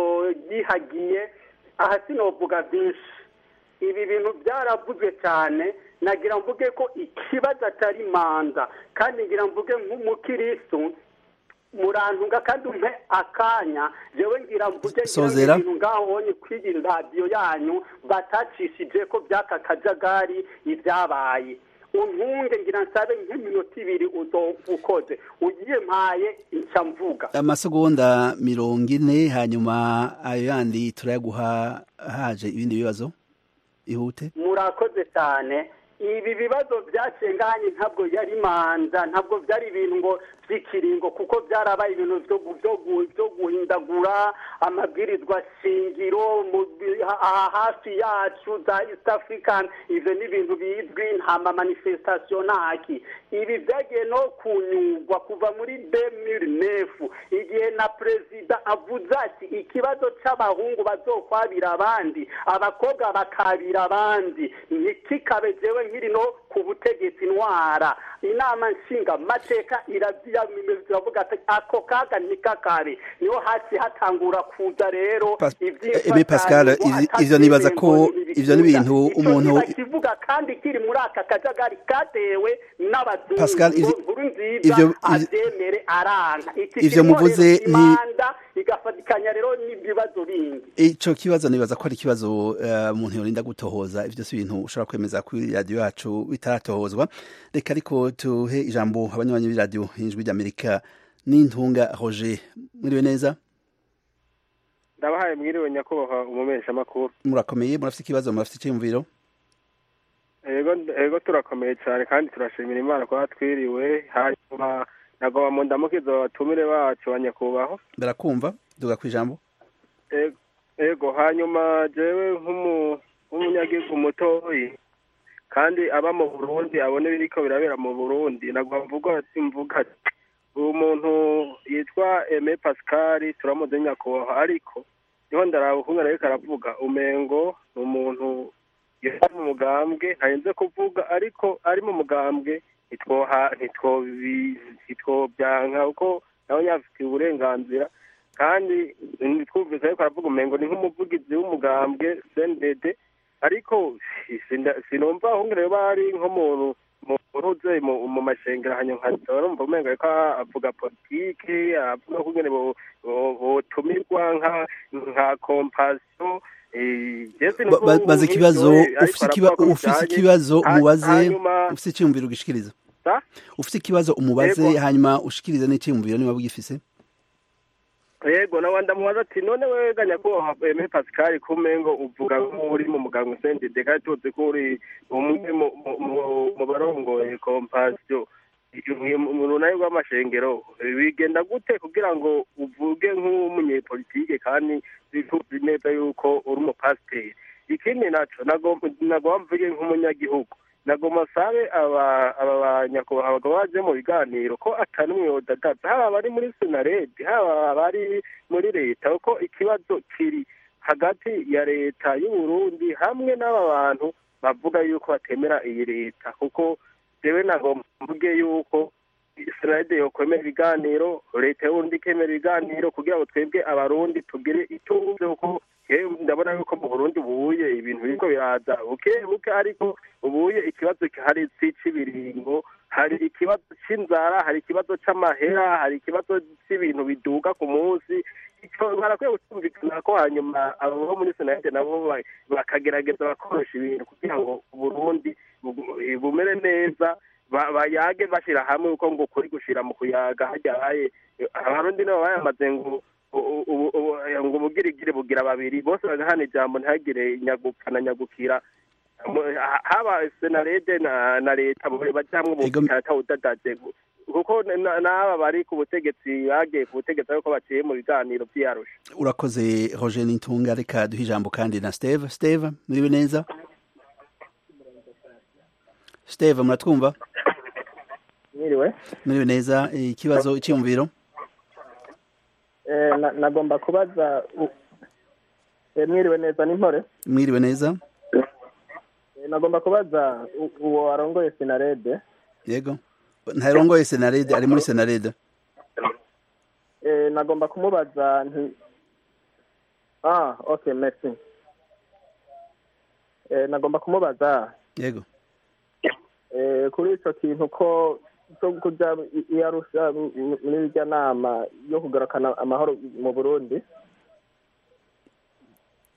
yihagiye aha sinovuga byinshi ibi bintu byaravuzwe cyane nagira mvuge ko ikibazo atari manda kandi ngira mvuge nk'umukiristo murantunga kandi umpe akanya jewe ngira mvuge ibintu ngaho onye kwigira radio yanyu batacishije ko byaka kajagari ibyabaye untunge ngira nsabe nk'iminota 2 ukoze ugiye mpaye nca mvuga amasegonda 40 hanyuma ayo yandi turayaguha haje ibindi bibazo ihute. Murakoze cyane. Ibi bibazo byacenganye ntabwo yari manza, ntabwo byari ibintu ngo by'ikiringo, kuko byarabaye ibintu byo guhindagura amabwirizwa shingiro hafi yacu za East African. Ivyo ni ibintu bizwi nta manifestation ntaki. Ibi byagiye no kunyugwa kuva muri 2009 igihe na perezida avuze ati ikibazo c'abahungu bazokwabira abandi, abakobwa bakabira abandi, ntikikabe jewe nkiri no ku butegetsi ntwara. Inama nshinga mateka iravuga ati ako kaga nikakare, niho hasi hatangura kuza rero Pascal, ivyo nibaza ko ivyo n'ibintu umuntu kivuga kandi kiri muri aka kajagari katewe n'abazungu. Pascal, ivyo abyemere aranga ivyo muvuze imanda igafatikanya rero n'ibibazo bindi. Ico kibazo nibaza ko ari kibazo umuntu yorinda gutohoza. Ivyo si ibintu ushobora kwemeza kuri radio yacu bitaratohozwa. Reka ariko tuhe ijambo abanywanyi b'iradio Ijwi ry'Amerika. Nintunga Roger, mwiriwe neza? Ndabahaye mwiriwe nyakubahwa umumesha makuru. Murakomeye, murafite ikibazo, murafite icyumviro? Ego turakomeye cyane kandi turashimira Imana ko twiriwe. Hanyuma nagomba mu ndamukizo batumire bacu banyakubahwa. Barakumva, duga kwijambo. Ego hanyuma jewe nk'umunyagihugu mutoyi kandi aba mu Burundi abone biriko birabera mu Burundi, nagomba mvuga uwo muntu yitwa Aimé Pascal turamuze nyakubahwa, ariko niho ndaraba ukuntu ariko aravuga umengo umuntu yari mu mugambwe ntayenze kuvuga, ariko ari mu mugambwe ntitwobyanka uko nawe yafitiye uburenganzira. Kandi twumvise ariko aravuga umengo ni nk'umuvugizi w'umugambwe CNDD, ariko sinumva aho rero bari nk'umuntu muruze mu mashengero hanyuma nkazora umva umengo ariko avuga politike, avuga ko ngene botumirwa nka compassion. Baze ikibazo ufise ikibazo umubaze, ufise icyumviro ugishikiriza. Ufise ikibazo umubaze hanyuma ushikirize n'icyumviro niba bugifise. Yego nawe ndamubaza ati none wega nyakubahwa Aimé Pascal kumengo uvuga nk'uri mu muganga CNDD kandi tuzi ko uri umwe mu barongoye compassion umuntu nayo w'amashengero, bigenda gute kugira ngo uvuge nk'umunyepolitike kandi bivuze neza yuko uri umupasiteri? Ikindi naco nagomba mvuge nk'umunyagihugu, nagomba sabe aba banyakubahwa baje mu biganiro ko atanumwe yodadaza, haba bari muri senarede haba bari muri leta, uko ikibazo kiri hagati ya leta y'u Burundi hamwe n'aba bantu bavuga yuko batemera iyi leta. Kuko jewe nagomba mvuge yuko senarede yokwemera ibiganiro, leta y'uburundi ikemera ibiganiro kugira ngo twebwe abarundi tugire ituze, kuko ndabona yuko mu Burundi ubuye ibintu biriko biraza buke, ariko ubuye ikibazo hari c'ibiringo, hari ikibazo c'inzara, hari ikibazo c'amahera, hari ikibazo c'ibintu biduga ku munsi. Icyo barakwiye gutumvikana ko hanyuma abo muri senate nabo bakagerageza bakoresha ibintu kugira ngo Burundi bumere neza, bayage bashira hamwe uko ngo kuri gushira mu kuyaga hajyaye abarundi nabo bayamaze ngo ubugirigire bugira babiri, bose bagahana ijambo ntihagire nyagupfa na nyagukira. Haba senarede na leta bajamwe bukata udadaje, kuko n'aba bari ku butegetsi bagiye ku butegetsi ariko baciye mu biganiro by'Arusha. Urakoze Roger Nintunga, reka duhe ijambo kandi na Steve. Muriwe neza Steve, muratwumva? Muriwe neza. Ikibazo icyumviro? Nagomba kubaza mwiriwe neza n'impore. Mwiriwe neza. Nagomba kubaza uwo arongoye senarede. Yego, ntarongoye senarede, ari muri senarede. Nagomba kumubaza nti okay, merci. Nagomba kumubaza. Yego. Kuri ico kintu ko cyo kuja Arusha muri irya nama yo kugarukana amahoro mu Burundi.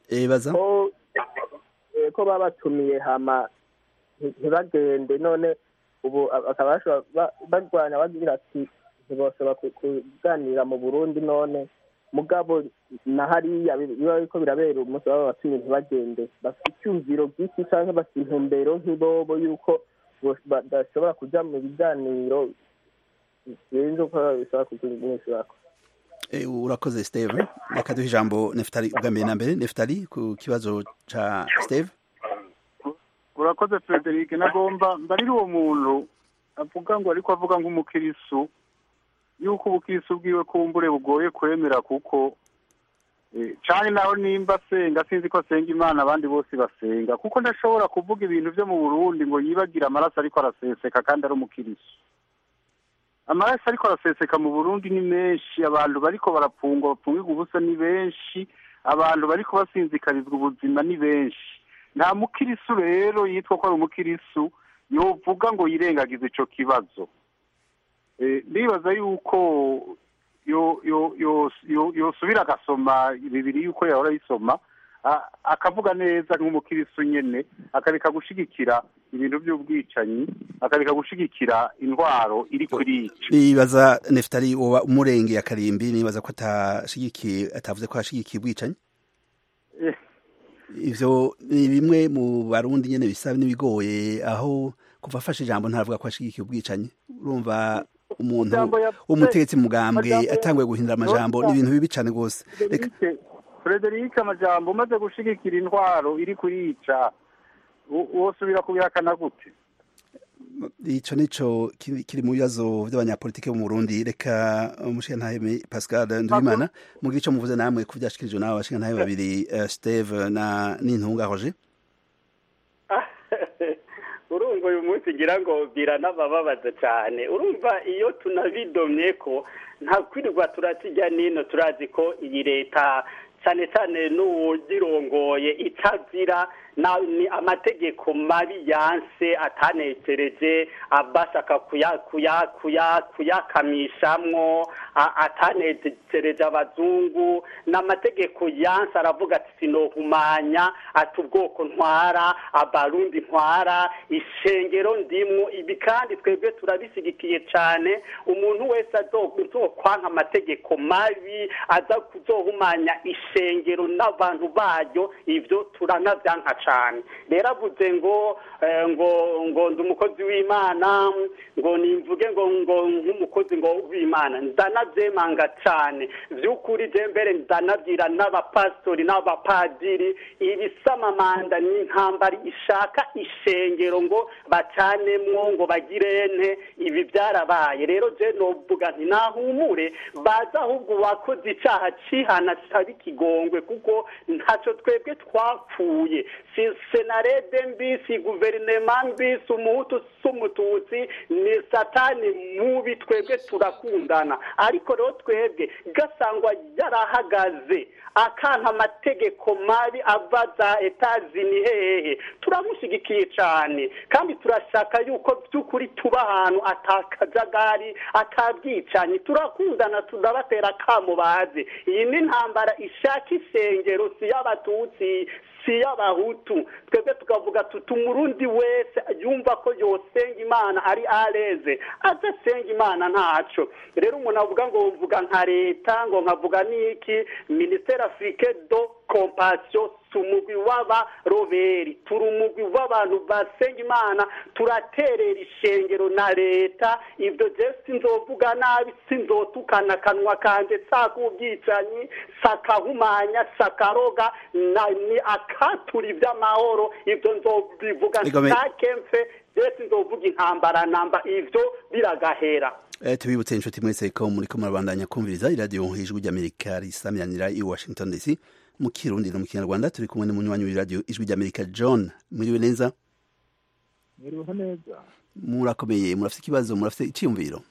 Baza ko babatumiye hama ntibagende, none ubu akaba barwanya bagira ati ntibashobora kuganira mu Burundi none mugabo na hariya biba ariko birabera umunsi baba batumye ntibagende bafite icyumviro bw'iki cyangwa bafite intumbero nk'ibobo yuko badashobora kujya mu biganiro birenze uko bishobora kugira urakoze Steve reka duhe ijambo Neftali ubwa mbere na mbere Neftali ku kibazo ca Steve. Urakoze Frederic nagomba mbarira uwo muntu avuga ngo ariko avuga nk'umukirisu yuko ubukirisu bwiwe kumbure bugoye kwemera kuko cyane naho nimba senga sinzi ko senga Imana abandi bose basenga kuko ndashobora kuvuga ibintu byo mu Burundi ngo yibagira amaraso ariko araseseka kandi ari umukirisu. Amaraso ariko araseseka mu Burundi ni menshi, abantu bariko barapfungwa bapfungirwa ubusa ni benshi, abantu bariko basinzikarizwa ubuzima ni benshi. Nta mukirisu rero yitwa ko ari umukirisu yovuga ngo yirengagize ico kibazo. Ndibaza yuko yosubira agasoma Bibiliya yuko yahora yisoma akavuga neza nk'umukirisu nyene akareka gushigikira ibintu by'ubwicanyi akareka gushigikira indwaro iri kurica. Nibaza Neftali woba umurenge ya Karimbi nibaza ko atavuze ko ashigikiye ubwicanyi. Ivyo ni bimwe mu Barundi nyene bisaba n'ibigoye aho kuva afashe ijambo ntavuga ko ashigikiye ubwicanyi. Urumva umuntu umutegetsi mugambwe atangwe guhindura amajambo ni ibintu bibi cyane gose. Frederic amajambo umaze gushigikira intwaro iri kurica wosubira kubihakana gute? Ico nico kiri mu bibazo by'abanyapolitike mu Burundi. Reka umushingantahe Pascal Ndwimana mugira ico muvuze namwe ku byashikirijwe nawe abashingantahe babiri Steve na Nintunga Roger. Urumva uyu munsi ngira ngo biranababaza cyane. Urumva iyo tunabidomye ko nta kwirirwa turatijya nino turazi ko iyi leta cyane cyane n'uwugirongoye itazira ni amategeko mabi yanse atanekereje abashaka kuyakamishamwo atanekereje abazungu n'amategeko yanse aravuga ati sinohumanya ati ubwoko ntwara abarundi ntwara ishengero ndimwo ibi kandi twebwe turabisigikiye cyane umuntu wese azokwanka amategeko mabi aza kuzohumanya ishengero n'abantu bayo ivyo turanavyanka cyane. Rero avuze ngo ndi umukozi w'Imana ngo nimvuge ngo nk'umukozi ngo w'Imana ndanavyemanga cyane vy'ukuri je mbere ndanabwira n'abapastori n'abapadiri ibisamamanda n'intambara ishaka ishengero ngo bacanemwo ngo bagirente ibi byarabaye. Rero je novuga nti nahumure baza ahubwo wakoze icaha cihana cyabikigongwe kuko ntaco twebwe twapfuye si senarede mbisi guverinema mbisi umuhutu s'umututsi ni satani mubi twebwe turakundana ariko rero twebwe gasangwa yarahagaze akanka amategeko mabi avaza etazini hehe turamushigikiye cyane kandi turashaka yuko by'ukuri tuba ahantu atakajagari atabwicanyi turakundana tudabatera kamo baze. Iyi ni ntambara ishaka isengero si y'abatutsi si y'abahutu twebwe tukavuga tuti umurundi wese yumva ko yosenga Imana ari aleze azasenga Imana ntaco. Rero umuntu avuga ngo uvuga nka leta ngo nkavuga niki ministère africain do compassion sumugwi w'aba roberi turi umugwi w'abantu basenga Imana turaterera ishengero na leta ivyo je sinzovuga nabi sinzotukana kanwa kanje sakubwicanyi sakahumanya sakaroga ni akaturi vy'amahoro ivyo nzobivuga ntakemfe je sinzovuga intambara namba ivyo biragahera. Tubibutse inshuti mwese ko muriko murabandanya kumviriza iradiyo Ijwi ry'Amerika risamyanira i Washington DC mu Kirundi no mu Kinyarwanda. Turi kumwe n'umunywanyi w'iradiyo Ijwi ry'Amerika John. Mwiriwe neza? Mwiriwe neza. Murakomeye, murafite ikibazo, murafite icyumviro?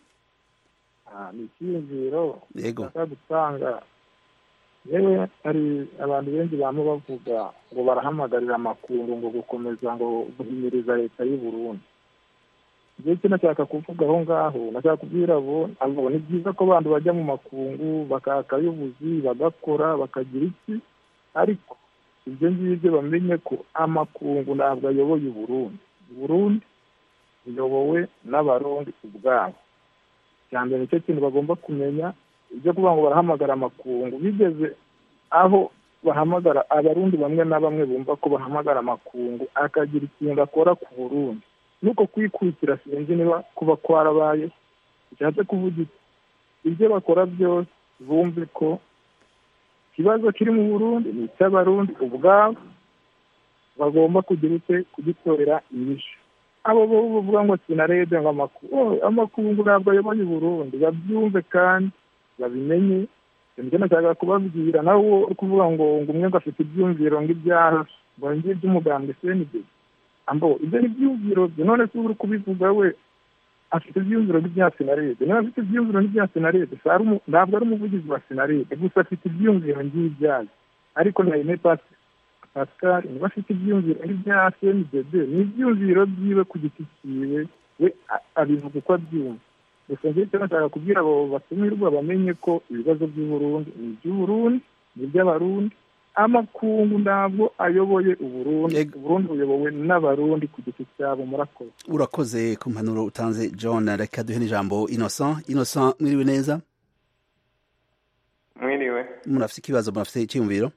Ni icyumviro. Yego. Gutanga yewe hari abantu benshi bamwe bavuga ngo barahamagarira amakungu ngo gukomeza ngo guhimiriza leta y'u Burundi. Ndetse nashaka kuvuga aho ngaho nashaka kubwira abo ni byiza ko abantu bajya mu makungu bakakayobozi bagakora bakagira iki ariko ibyo ngibyo bamenye ko amakungu ntabwo ayoboye Burundi iyobowe n'abarundi ubwabo. Cya mbere nicyo kintu bagomba kumenya, ibyo kuvuga ngo barahamagara amakungu bigeze aho bahamagara abarundi bamwe na bamwe bumva ko bahamagara amakungu akagira ikintu akora ku Burundi, nuko kwikurikira sinzi niba kuba kwarabaye bishatse kuvuga ibyo bakora byose bumve ko ikibazo kiri mu Burundi ni icy'abarundi ubwabo, bagomba kugira ute kugitorera inyishu. Abo bavuga ngo sinarede ngo amakungu ntabwo ayoboye Burundi, babyumve kandi babimenye. Ibyo nashaka kubabwira nawe uri kuvuga ngo umwe ngo afite ibyumviro ng'ibyaha ngo ngibyo umugambwe CNDD, ambo ibyo ni ibyumviro bye, none se uri kubivuga we afite ibyumviro n'ibya sinarede, niba afite ibyumviro n'ibya sinarede ntabwo ari umuvugizi wa sinarede gusa, afite ibyumviro ng'ibyaha. Ariko na Aime Pascal niba afite ibyumviro n'ibya CNDD, ni ibyumviro byiwe ku giti cyiwe, we abivuga uko abyumva. Gusa njye icyo nashaka kubwira abo batumirwa bamenye ko ibibazo by'Uburundi ni iby'Uburundi, ni iby'abarundi. Amakungu ntabwo ayoboye Uburundi, Uburundi buyobowe n'abarundi ku giti cyabo. Murakoze. Urakoze ku mpanuro utanze John. Reka duhe n'ijambo Innocent. Innocent, mwiriwe neza? Mwiriwe. Murafite ikibazo, murafite icyumviro?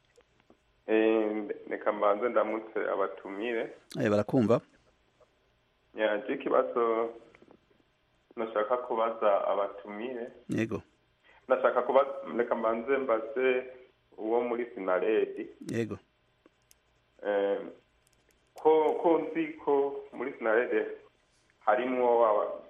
Reka mbanze ndamutse abatumire. Barakumva. Yaje ikibazo nashaka kubaza abatumire. Yego. Nashaka kubaza, reka mbanze mbaze uwo muri sinaredi. Yego. Ko nzi ko muri sinaredi harimo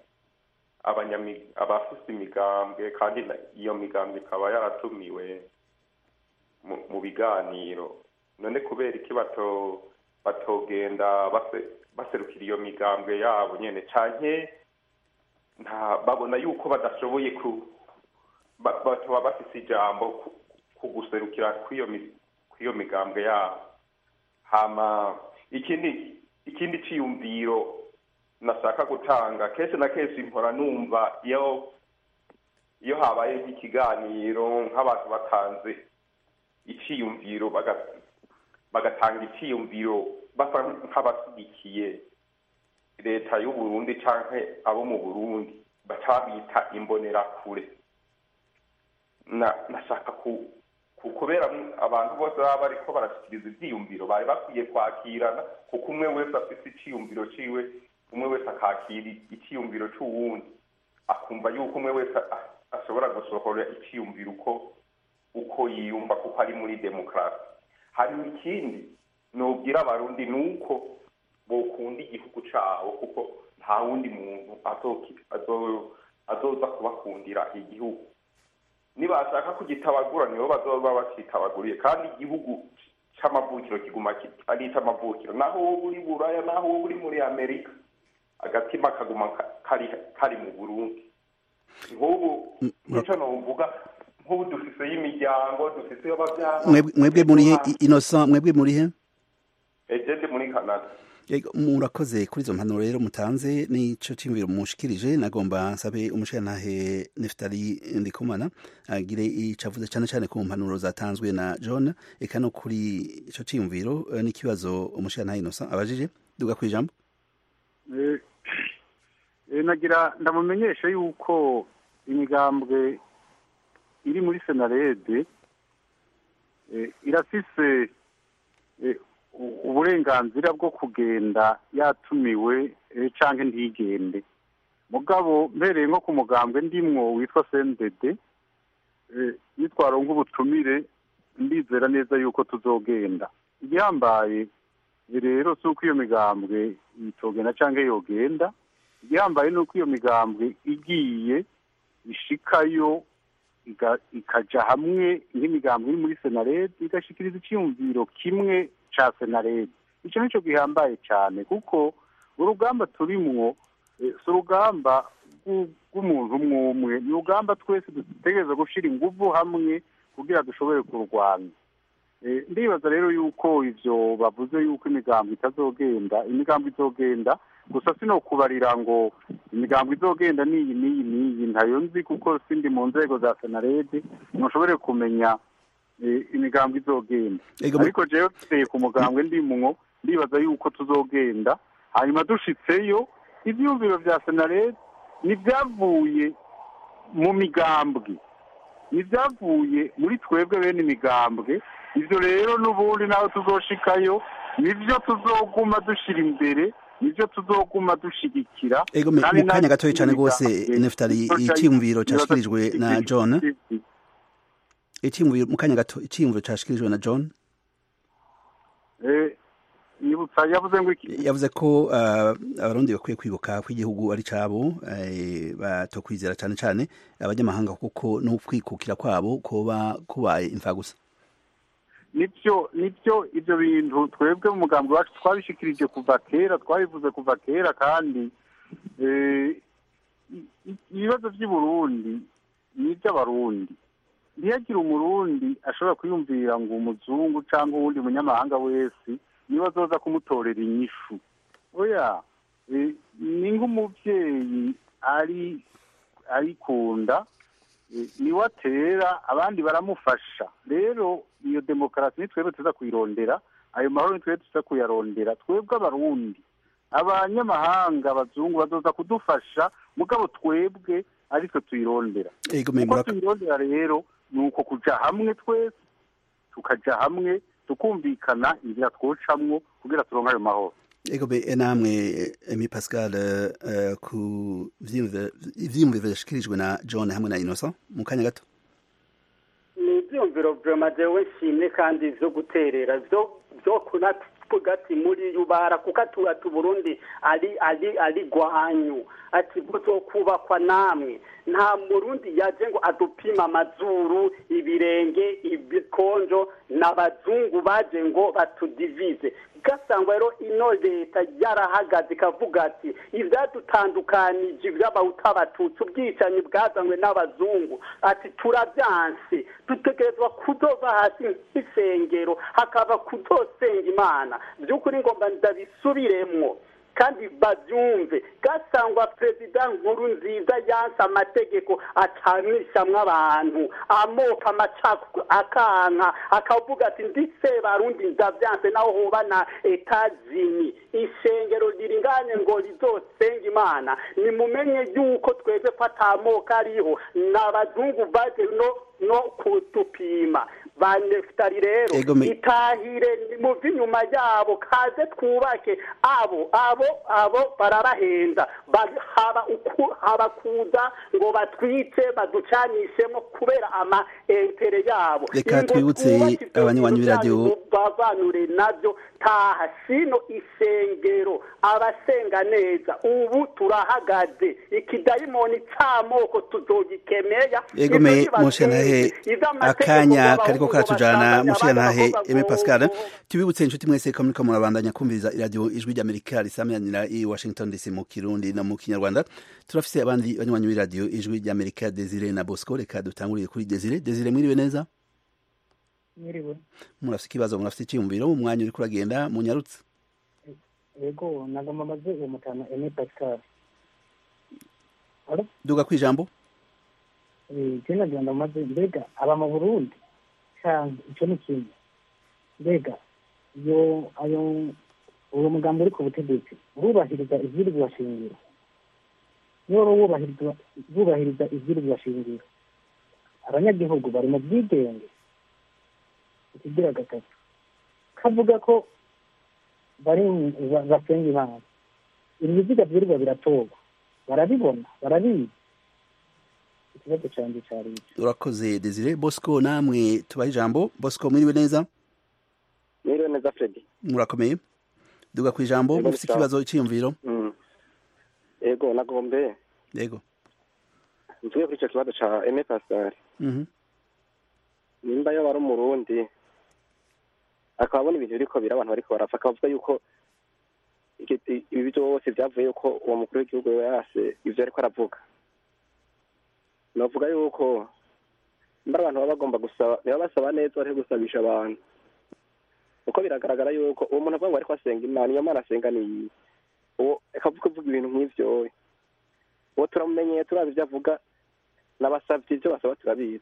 abafite imigambwe, kandi iyo migambwe ikaba yaratumiwe mu biganiro. None kubera iki batogenda baserukira iyo migambwe yabo nyene, canke babona yuko badashoboye batoba bafise ijambo kuguserukira kw'iyo migambwe yabo? Hama ikindi ciyumviro nashaka gutanga, kenshi na kenshi mpora numva iyo habaye nk'ikiganiro nk'abantu batanze iciyumviro bagatanga iciyumviro basa nk'abashyigikiye leta y'u Burundi canke abo mu Burundi, bacabita imbonerakure. Nashaka kubera abantu bose baba bariko barashikiriza ivyiyumviro bari bakwiye kwakirana, kuko umwe wese afite iciyumviro ciwe, umwe wese akakira iciyumviro c'uwundi, akumva yuko umwe wese ashobora gusohora iciyumviro uko yiyumva, kuko ari muri demokarasi. Hari ikindi nobwira abarundi, nuko bokunda igihugu cabo, kuko nta wundi muntu azoza kubakundira igihugu. Nibashaka kugitabagura nibo bazoba bacitabaguriye, kandi igihugu c'amavukiro kiguma ari ic'amavukiro, naho wowe uri Buraya, naho wowe uri muri Amerika, agatima kaguma kari mu Burundi. Nk'ubu nico novuga, nk'ubu dufise y'imiryango, dufise y'abavyara. Mwebwe muri he Innocent? Mwebwe muri he? Ejende muri Canada. Murakoze kuri izo mpanuro rero mutanze, n'ico cyumviro mushikirije. Nagomba nsabe umushirantahe Neftali Ndikumana agire icavuze cyane cyane ku mpanuro zatanzwe na John, eka no kuri ico cyumviro n'ikibazo umushirantahe Innocent abajije. Duga kwijambo. Nagira ndamumenyesha yuko imigambwe iri muri senarede irafise uburenganzira bwo kugenda yatumiwe canke ntigende. Mugabo mbereye nko ku mugambwe ndimwo witwa CNDD, nitwaronka ubutumire ndizera neza yuko tuzogenda. Igihambaye rero si uko iyo migambwe itogenda canke yogenda, igihambaye ni uko iyo migambwe igiye ishikayo ikaja hamwe nk'imigambwe iri muri senarede, igashikiriza iciyumviro kimwe ca senarede. Ico nico gihambaye cyane, kuko urugamba turimwo si urugamba rw'umuntu umwe, ni urugamba twese dutegereza gushira inguvu hamwe kugira dushobore kurwana. Ndibaza rero yuko ivyo bavuze yuko imigambo itazogenda, imigambo izogenda, gusa sino kubarira ngo imigambo izogenda niyi ntayo nzi, kuko sindi mu nzego za senarede ntushobore kumenya imigambo izogenda. Ariko jewe tuteye ku mugambwe ndimwo, ndibaza yuko tuzogenda, hanyuma dushitseyo ibyumviro bya senarede ntibyavuye mu migambwe, ntibyavuye muri twebwe bene imigambwe. Ibyo rero n'ubundi naho tuzoshikayo nibyo tuzoguma dushyira imbere, nibyo tuzoguma dushyigikira. Ego mu kanya gatoya cyane rwose Neftali, icyumviro cyashikirijwe na John, icyumviro mu kanya gato, icyumviro cyashikirijwe na John yavuze ngo iki? Yavuze ko abarundi bakwiye kwibuka ko igihugu ari cyabo, batokwizera cyane cyane abanyamahanga kuko no kwikukira kwabo kuba kubaye imfagusa. Nibyo ibyo bintu twebwe mu mugambi wacu twabishikirije kuva kera, twabivuze kuva kera, kandi ibibazo by'i Burundi ni iby'abarundi. Ntiyagire umurundi ashobora kwiyumvira ngo umuzungu cyangwa uwundi munyamahanga wese niba azoza kumutorera inyishu. Oya, ni nk'umubyeyi arikunda, niwe atera abandi baramufasha. Rero iyo demokarasi ni twebwe tuza kuyirondera, ayo mahoro ni twebwe tuza kuyarondera. Twebwe abarundi, abanyamahanga abazungu bazoza kudufasha, mugabo twebwe ariko tuyirondera. Uko tuyirondera rero ni uko kuja hamwe, twese tukaja hamwe tukumvikana inzira twocamwo kugira turonke ayo mahoro. Ego be namwe Aimé Pascal, ku ivyiyumviro vyashikirijwe na John hamwe na Innocent mu kanya gato. Ni ivyiyumviro vraiment jewe nshimye kandi vyo guterera vyo kuvuga ati muri yubara kuko atu Burundi ari gwanyu ati buzokubakwa namwe. Nta Murundi yaje ngo adupima amazuru, ibirenge, ibikonjo, n'abazungu baje ngo batudivize. Gasangwa rero ino leta yarahagaze ikavuga ati ivyadutandukanije ivy'abahutu abatutsi, ubwicanyi bwazanywe n'abazungu, ati turavyanse, dutegerezwa kudova hasi nk'isengero, hakaba kudosenga Imana. Vy'ukuri ngomba ndabisubiremwo kandi bavyumve. Gasangwa Perezida Nkurunziza yanse amategeko acanishamwe abantu, amoka amacako akanka, akavuga ati nditse barundi ndavyanse naho hoba na etazini ishengero liringane ngo lizosenga Imana. Nimumenye yuko twebwe fatamoka ariho n'abazungu baje no kutupima. Baneftari rero itahire muvi nyuma yabo, kaze twubake abo barabahenda, haba kuza ngo batwice baducanishemo kubera ama entere yabo. Reka twibutse abanywanyi b'iradiyo bavanure navyo taha sino isengero abasenga neza. Ubu turahagaze, ikidayimoni c'amoko tuzogikemeya. Ego me mushenahe akanya kariko karatujana mushenahe Aimé Pascal. Tubibutse inshuti mwese ko muriko murabandanya kumviriza iradiyo Ijwi ry'Amerika risamyanira i Washington DC mu Kirundi no mu Kinyarwanda. Turafise abandi banywanyi b'iradiyo Ijwi ry'Amerika, Desire na Bosco. Reka dutanguriye kuri Desire. Desire, mwiriwe neza? Mwiriwe. Murafise ikibazo, murafise icyumviro, mu mwanya uri kuragenda mu nyarutse? Yego, nagomba maze uwo mutana Aimé Pascal. Duga kwijambo. Jena genda maze mbega aba mu Burundi cyangwa icyo ni kimwe. Mbega uwo mugambo uri ku butegetsi urubahiriza ivyirwa shingiro. Niyo wubahiriza ivyirwa shingiro, abanyagihugu bari mu bwigenge. Ikigira gatatu kavuga ko bari basenga Imana, ibiziga vyirwa biratorwa, barabibona, barabizi. Ikibazo cyanje cyari icyo. Urakoze Desire. Bosco, namwe tubahe ijambo. Bosco, mwiriwe neza? Mwiriwe neza Freddy. Murakomeye. Duga kwijambo, mufite ikibazo cyiyumviro? Ego nagombe. Yego. Ntuye kuri icyo kibazo ca Aimé Pascal. Nimba yo bari umurundi akabona ibintu biriko abantu bariko barapfa, akavuga yuko ibi byose byavuye yuko uwo mukuru w'igihugu yase ivyo ariko aravuga. Navuga yuko mbara abantu baba bagomba gusaba, niba basaba neza bari gusabisha abantu, uko biragaragara yuko uwo muntu avuga ngo ariko asenga Imana, iyo Mana asenga ni uwo akavuga ibintu nk'ivyo. Uwo turamumenyeye, turazi ivyo avuga, n'abasavye ivyo basaba turabizi.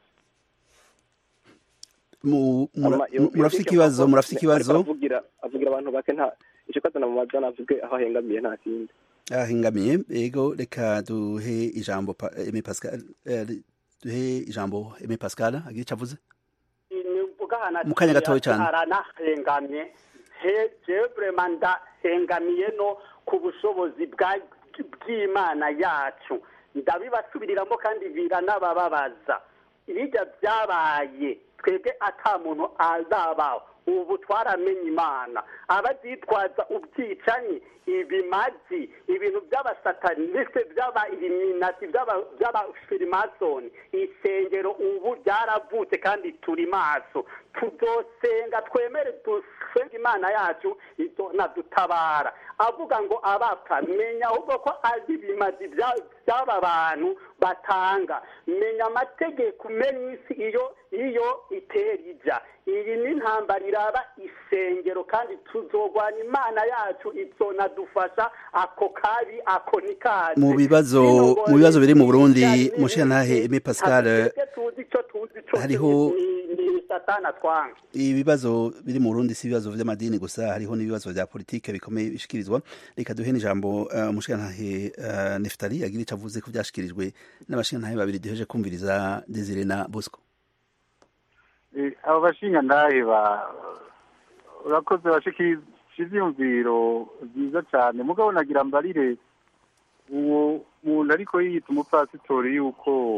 Murafise ikibazo avugira abantu bake, nta icyo kaza namubaza navuge aho ahengamiye nta kindi. ahingamiye ego reka duhe ijambo Aimé Pascal duhe ijambo Aimé Pascal agira icyo avuze mu kanya gatoya cyane aranahengamiye jewe vraiment ndahengamiye no ku bushobozi bw'Imana yacu ndabibasubiriramo kandi biranabababaza ibijya byabaye twebwe ata muntu azabaho ubu twaramenye Imana abazitwaza ubwicanyi ibimazi ibintu by'abasataniste by'abailiminati by'abafirimasoni isengero ubu ryaravutse kandi turi maso tuzosenga twemere dusenga Imana yacu nadutabara avuga ngo abapfa menya ahubwo ko azi ibimazi by'aba bantu batanga menya amategeko umenya isi iyo itera ija iyi ni intambara iraba isengero kandi tuzogwana Imana yacu izonadufasha ako kabi ako nikaze mu bibazo biri mu Burundi mushiyantahe Aimé Pascal hariho satana twanga ibibazo biri mu Burundi si ibibazo vy'amadini gusa hariho n'ibibazo vya politike bikomeye bishikirizwa reka duhe n'ijambo mushiyantahe Neftali agira icyo avuze ko byashikirijwe n'abashiyantahe babiri duheje kumviriza Desire na Bosco. Abo bashingantahe urakoze bashikiriza ivyiyumviro vyiza cyane mugabo nagira mbarire uwo muntu ariko yiyita umupasitori yuko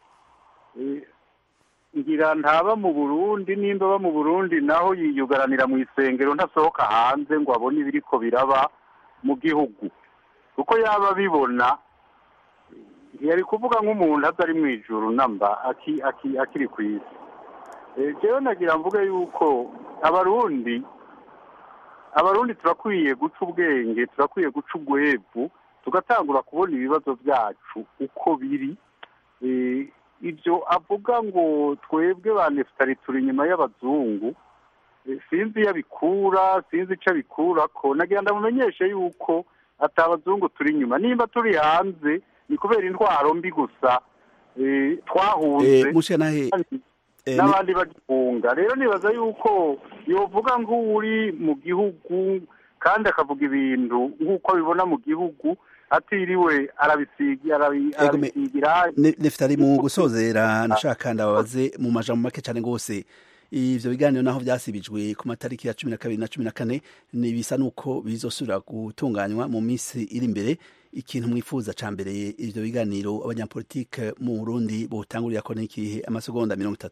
ngira ntaba mu Burundi nimba ba mu Burundi naho yiyugaranira mu isengero ntasohoka hanze ngo abone ibiriko biraba mu gihugu kuko yaba bibona ntiyari kuvuga nk'umuntu atari mu ijuru namba akiri ku isi. Jewe nagira mvuge yuko abarundi turakwiye guca ubwenge turakwiye guca ugwevu tugatangura kubona ibibazo byacu uko biri ibyo avuga ngo twebwe ba Neftali turi inyuma y'abazungu sinzi iyo abikura sinzi icyo abikura ko nagira ndamumenyeshe yuko atabazungu turi inyuma nimba turi hanze ni kubera intwaro mbi gusa twahunze n'abandi bagifunga rero nibaza yuko yovuga nk'uri mu gihugu kandi akavuga ibintu nk'uko abibona mu gihugu atiriwe arabisigira Neftali mu gusozera nashaka ndababaze mu majambo make cyane gose ivyo biganiro naho byasibijwe ku matariki ya 12 na 14 ni bisa nuko bizosubira gutunganywa mu minsi iri imbere ikintu mwifuza ca mbere ivyo biganiro abanyapolitike mu Burundi botangurira ko n'ikihe amasegonda 30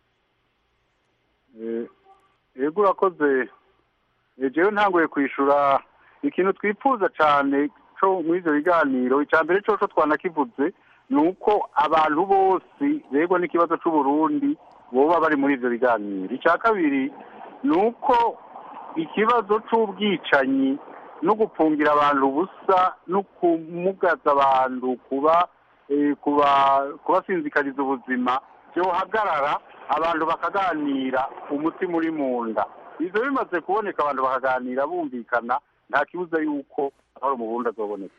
yego urakoze jewe ntanguye kwishura ikintu twifuza cyane cyo mu ivyo biganiro icambere cyo twanakivuze nuko abantu bose bego n'ikibazo cy'u Burundi boba bari muri ivyo biganiro icya kabiri nuko ikibazo cy'ubwicanyi no gupfungira abantu ubusa no kumugaza abantu kubasinzikariza ubuzima byohagarara abantu bakaganira umutima uri mu nda ivyo bimaze kuboneka abantu bakaganira bumvikana nta kibuza yuko aho mu Burundi azoboneka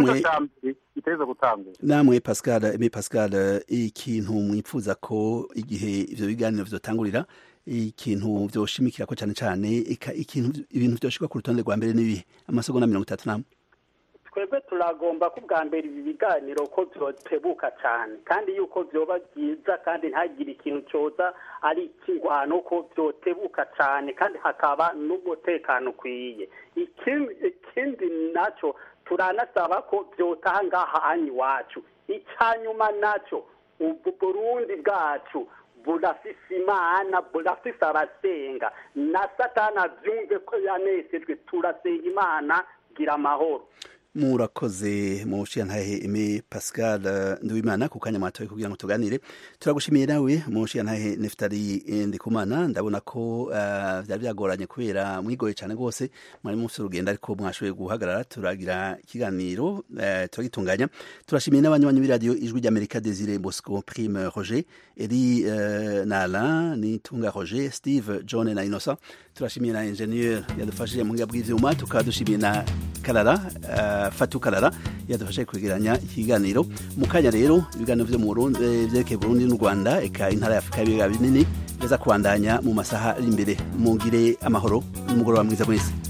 namwe Pascal Aimé Pascal ikintu mwifuza ko igihe ivyo biganiro vyotangurira ikintu vyoshimikira ko cyane cyane ibintu vyoshika ku rutonde rwa mbere n'ibihe amasegonda 30 namwe twebwe turagomba ko bwa mbere ibi biganiro ko byotebuka cyane kandi yuko byoba byiza kandi ntagire ikintu cyoza ari ikingwano ko byotebuka cyane kandi hakaba n'umutekano ukwiye ikindi nacyo turanasaba ko byotaha ngaha hanyu iwacu icyanyuma nacyo ubu Burundi bwacu burafise Imana burafise abasenga na Satana byumve ko yanesejwe turasenga Imana gira amahoro. Murakoze mushiyantahe Aimé Pascal Nduwimana ku kanya mwatoye kugira ngo tuganire turagushimiye nawe mushiyantahe Neftali Ndikumana ndabona ko byari byagoranye kubera mwigoye cyane rwose mwari munsi urugendo ariko mwashoboye guhagarara turagira ikiganiro turagitunganya turashimiye n'abanywanyi b'iradio ijwi ry'Amerika Desire Bosco Prime Roger Eri Nala ni Tunga Roger Steve John na Innocent turashimiye na ingenieur yadufashije mu ngabwi vyuma tukadushimiye na Karara Fatou Karara yadufashe kwegeranya ikiganiro mu kanya rero ibiganiro byo mu Burundi byerekeye Burundi n'u Rwanda eka intara ya Afrika y'ibiga binini beza kubandanya mu masaha ari imbere mugire amahoro n'umugoroba mwiza mwese.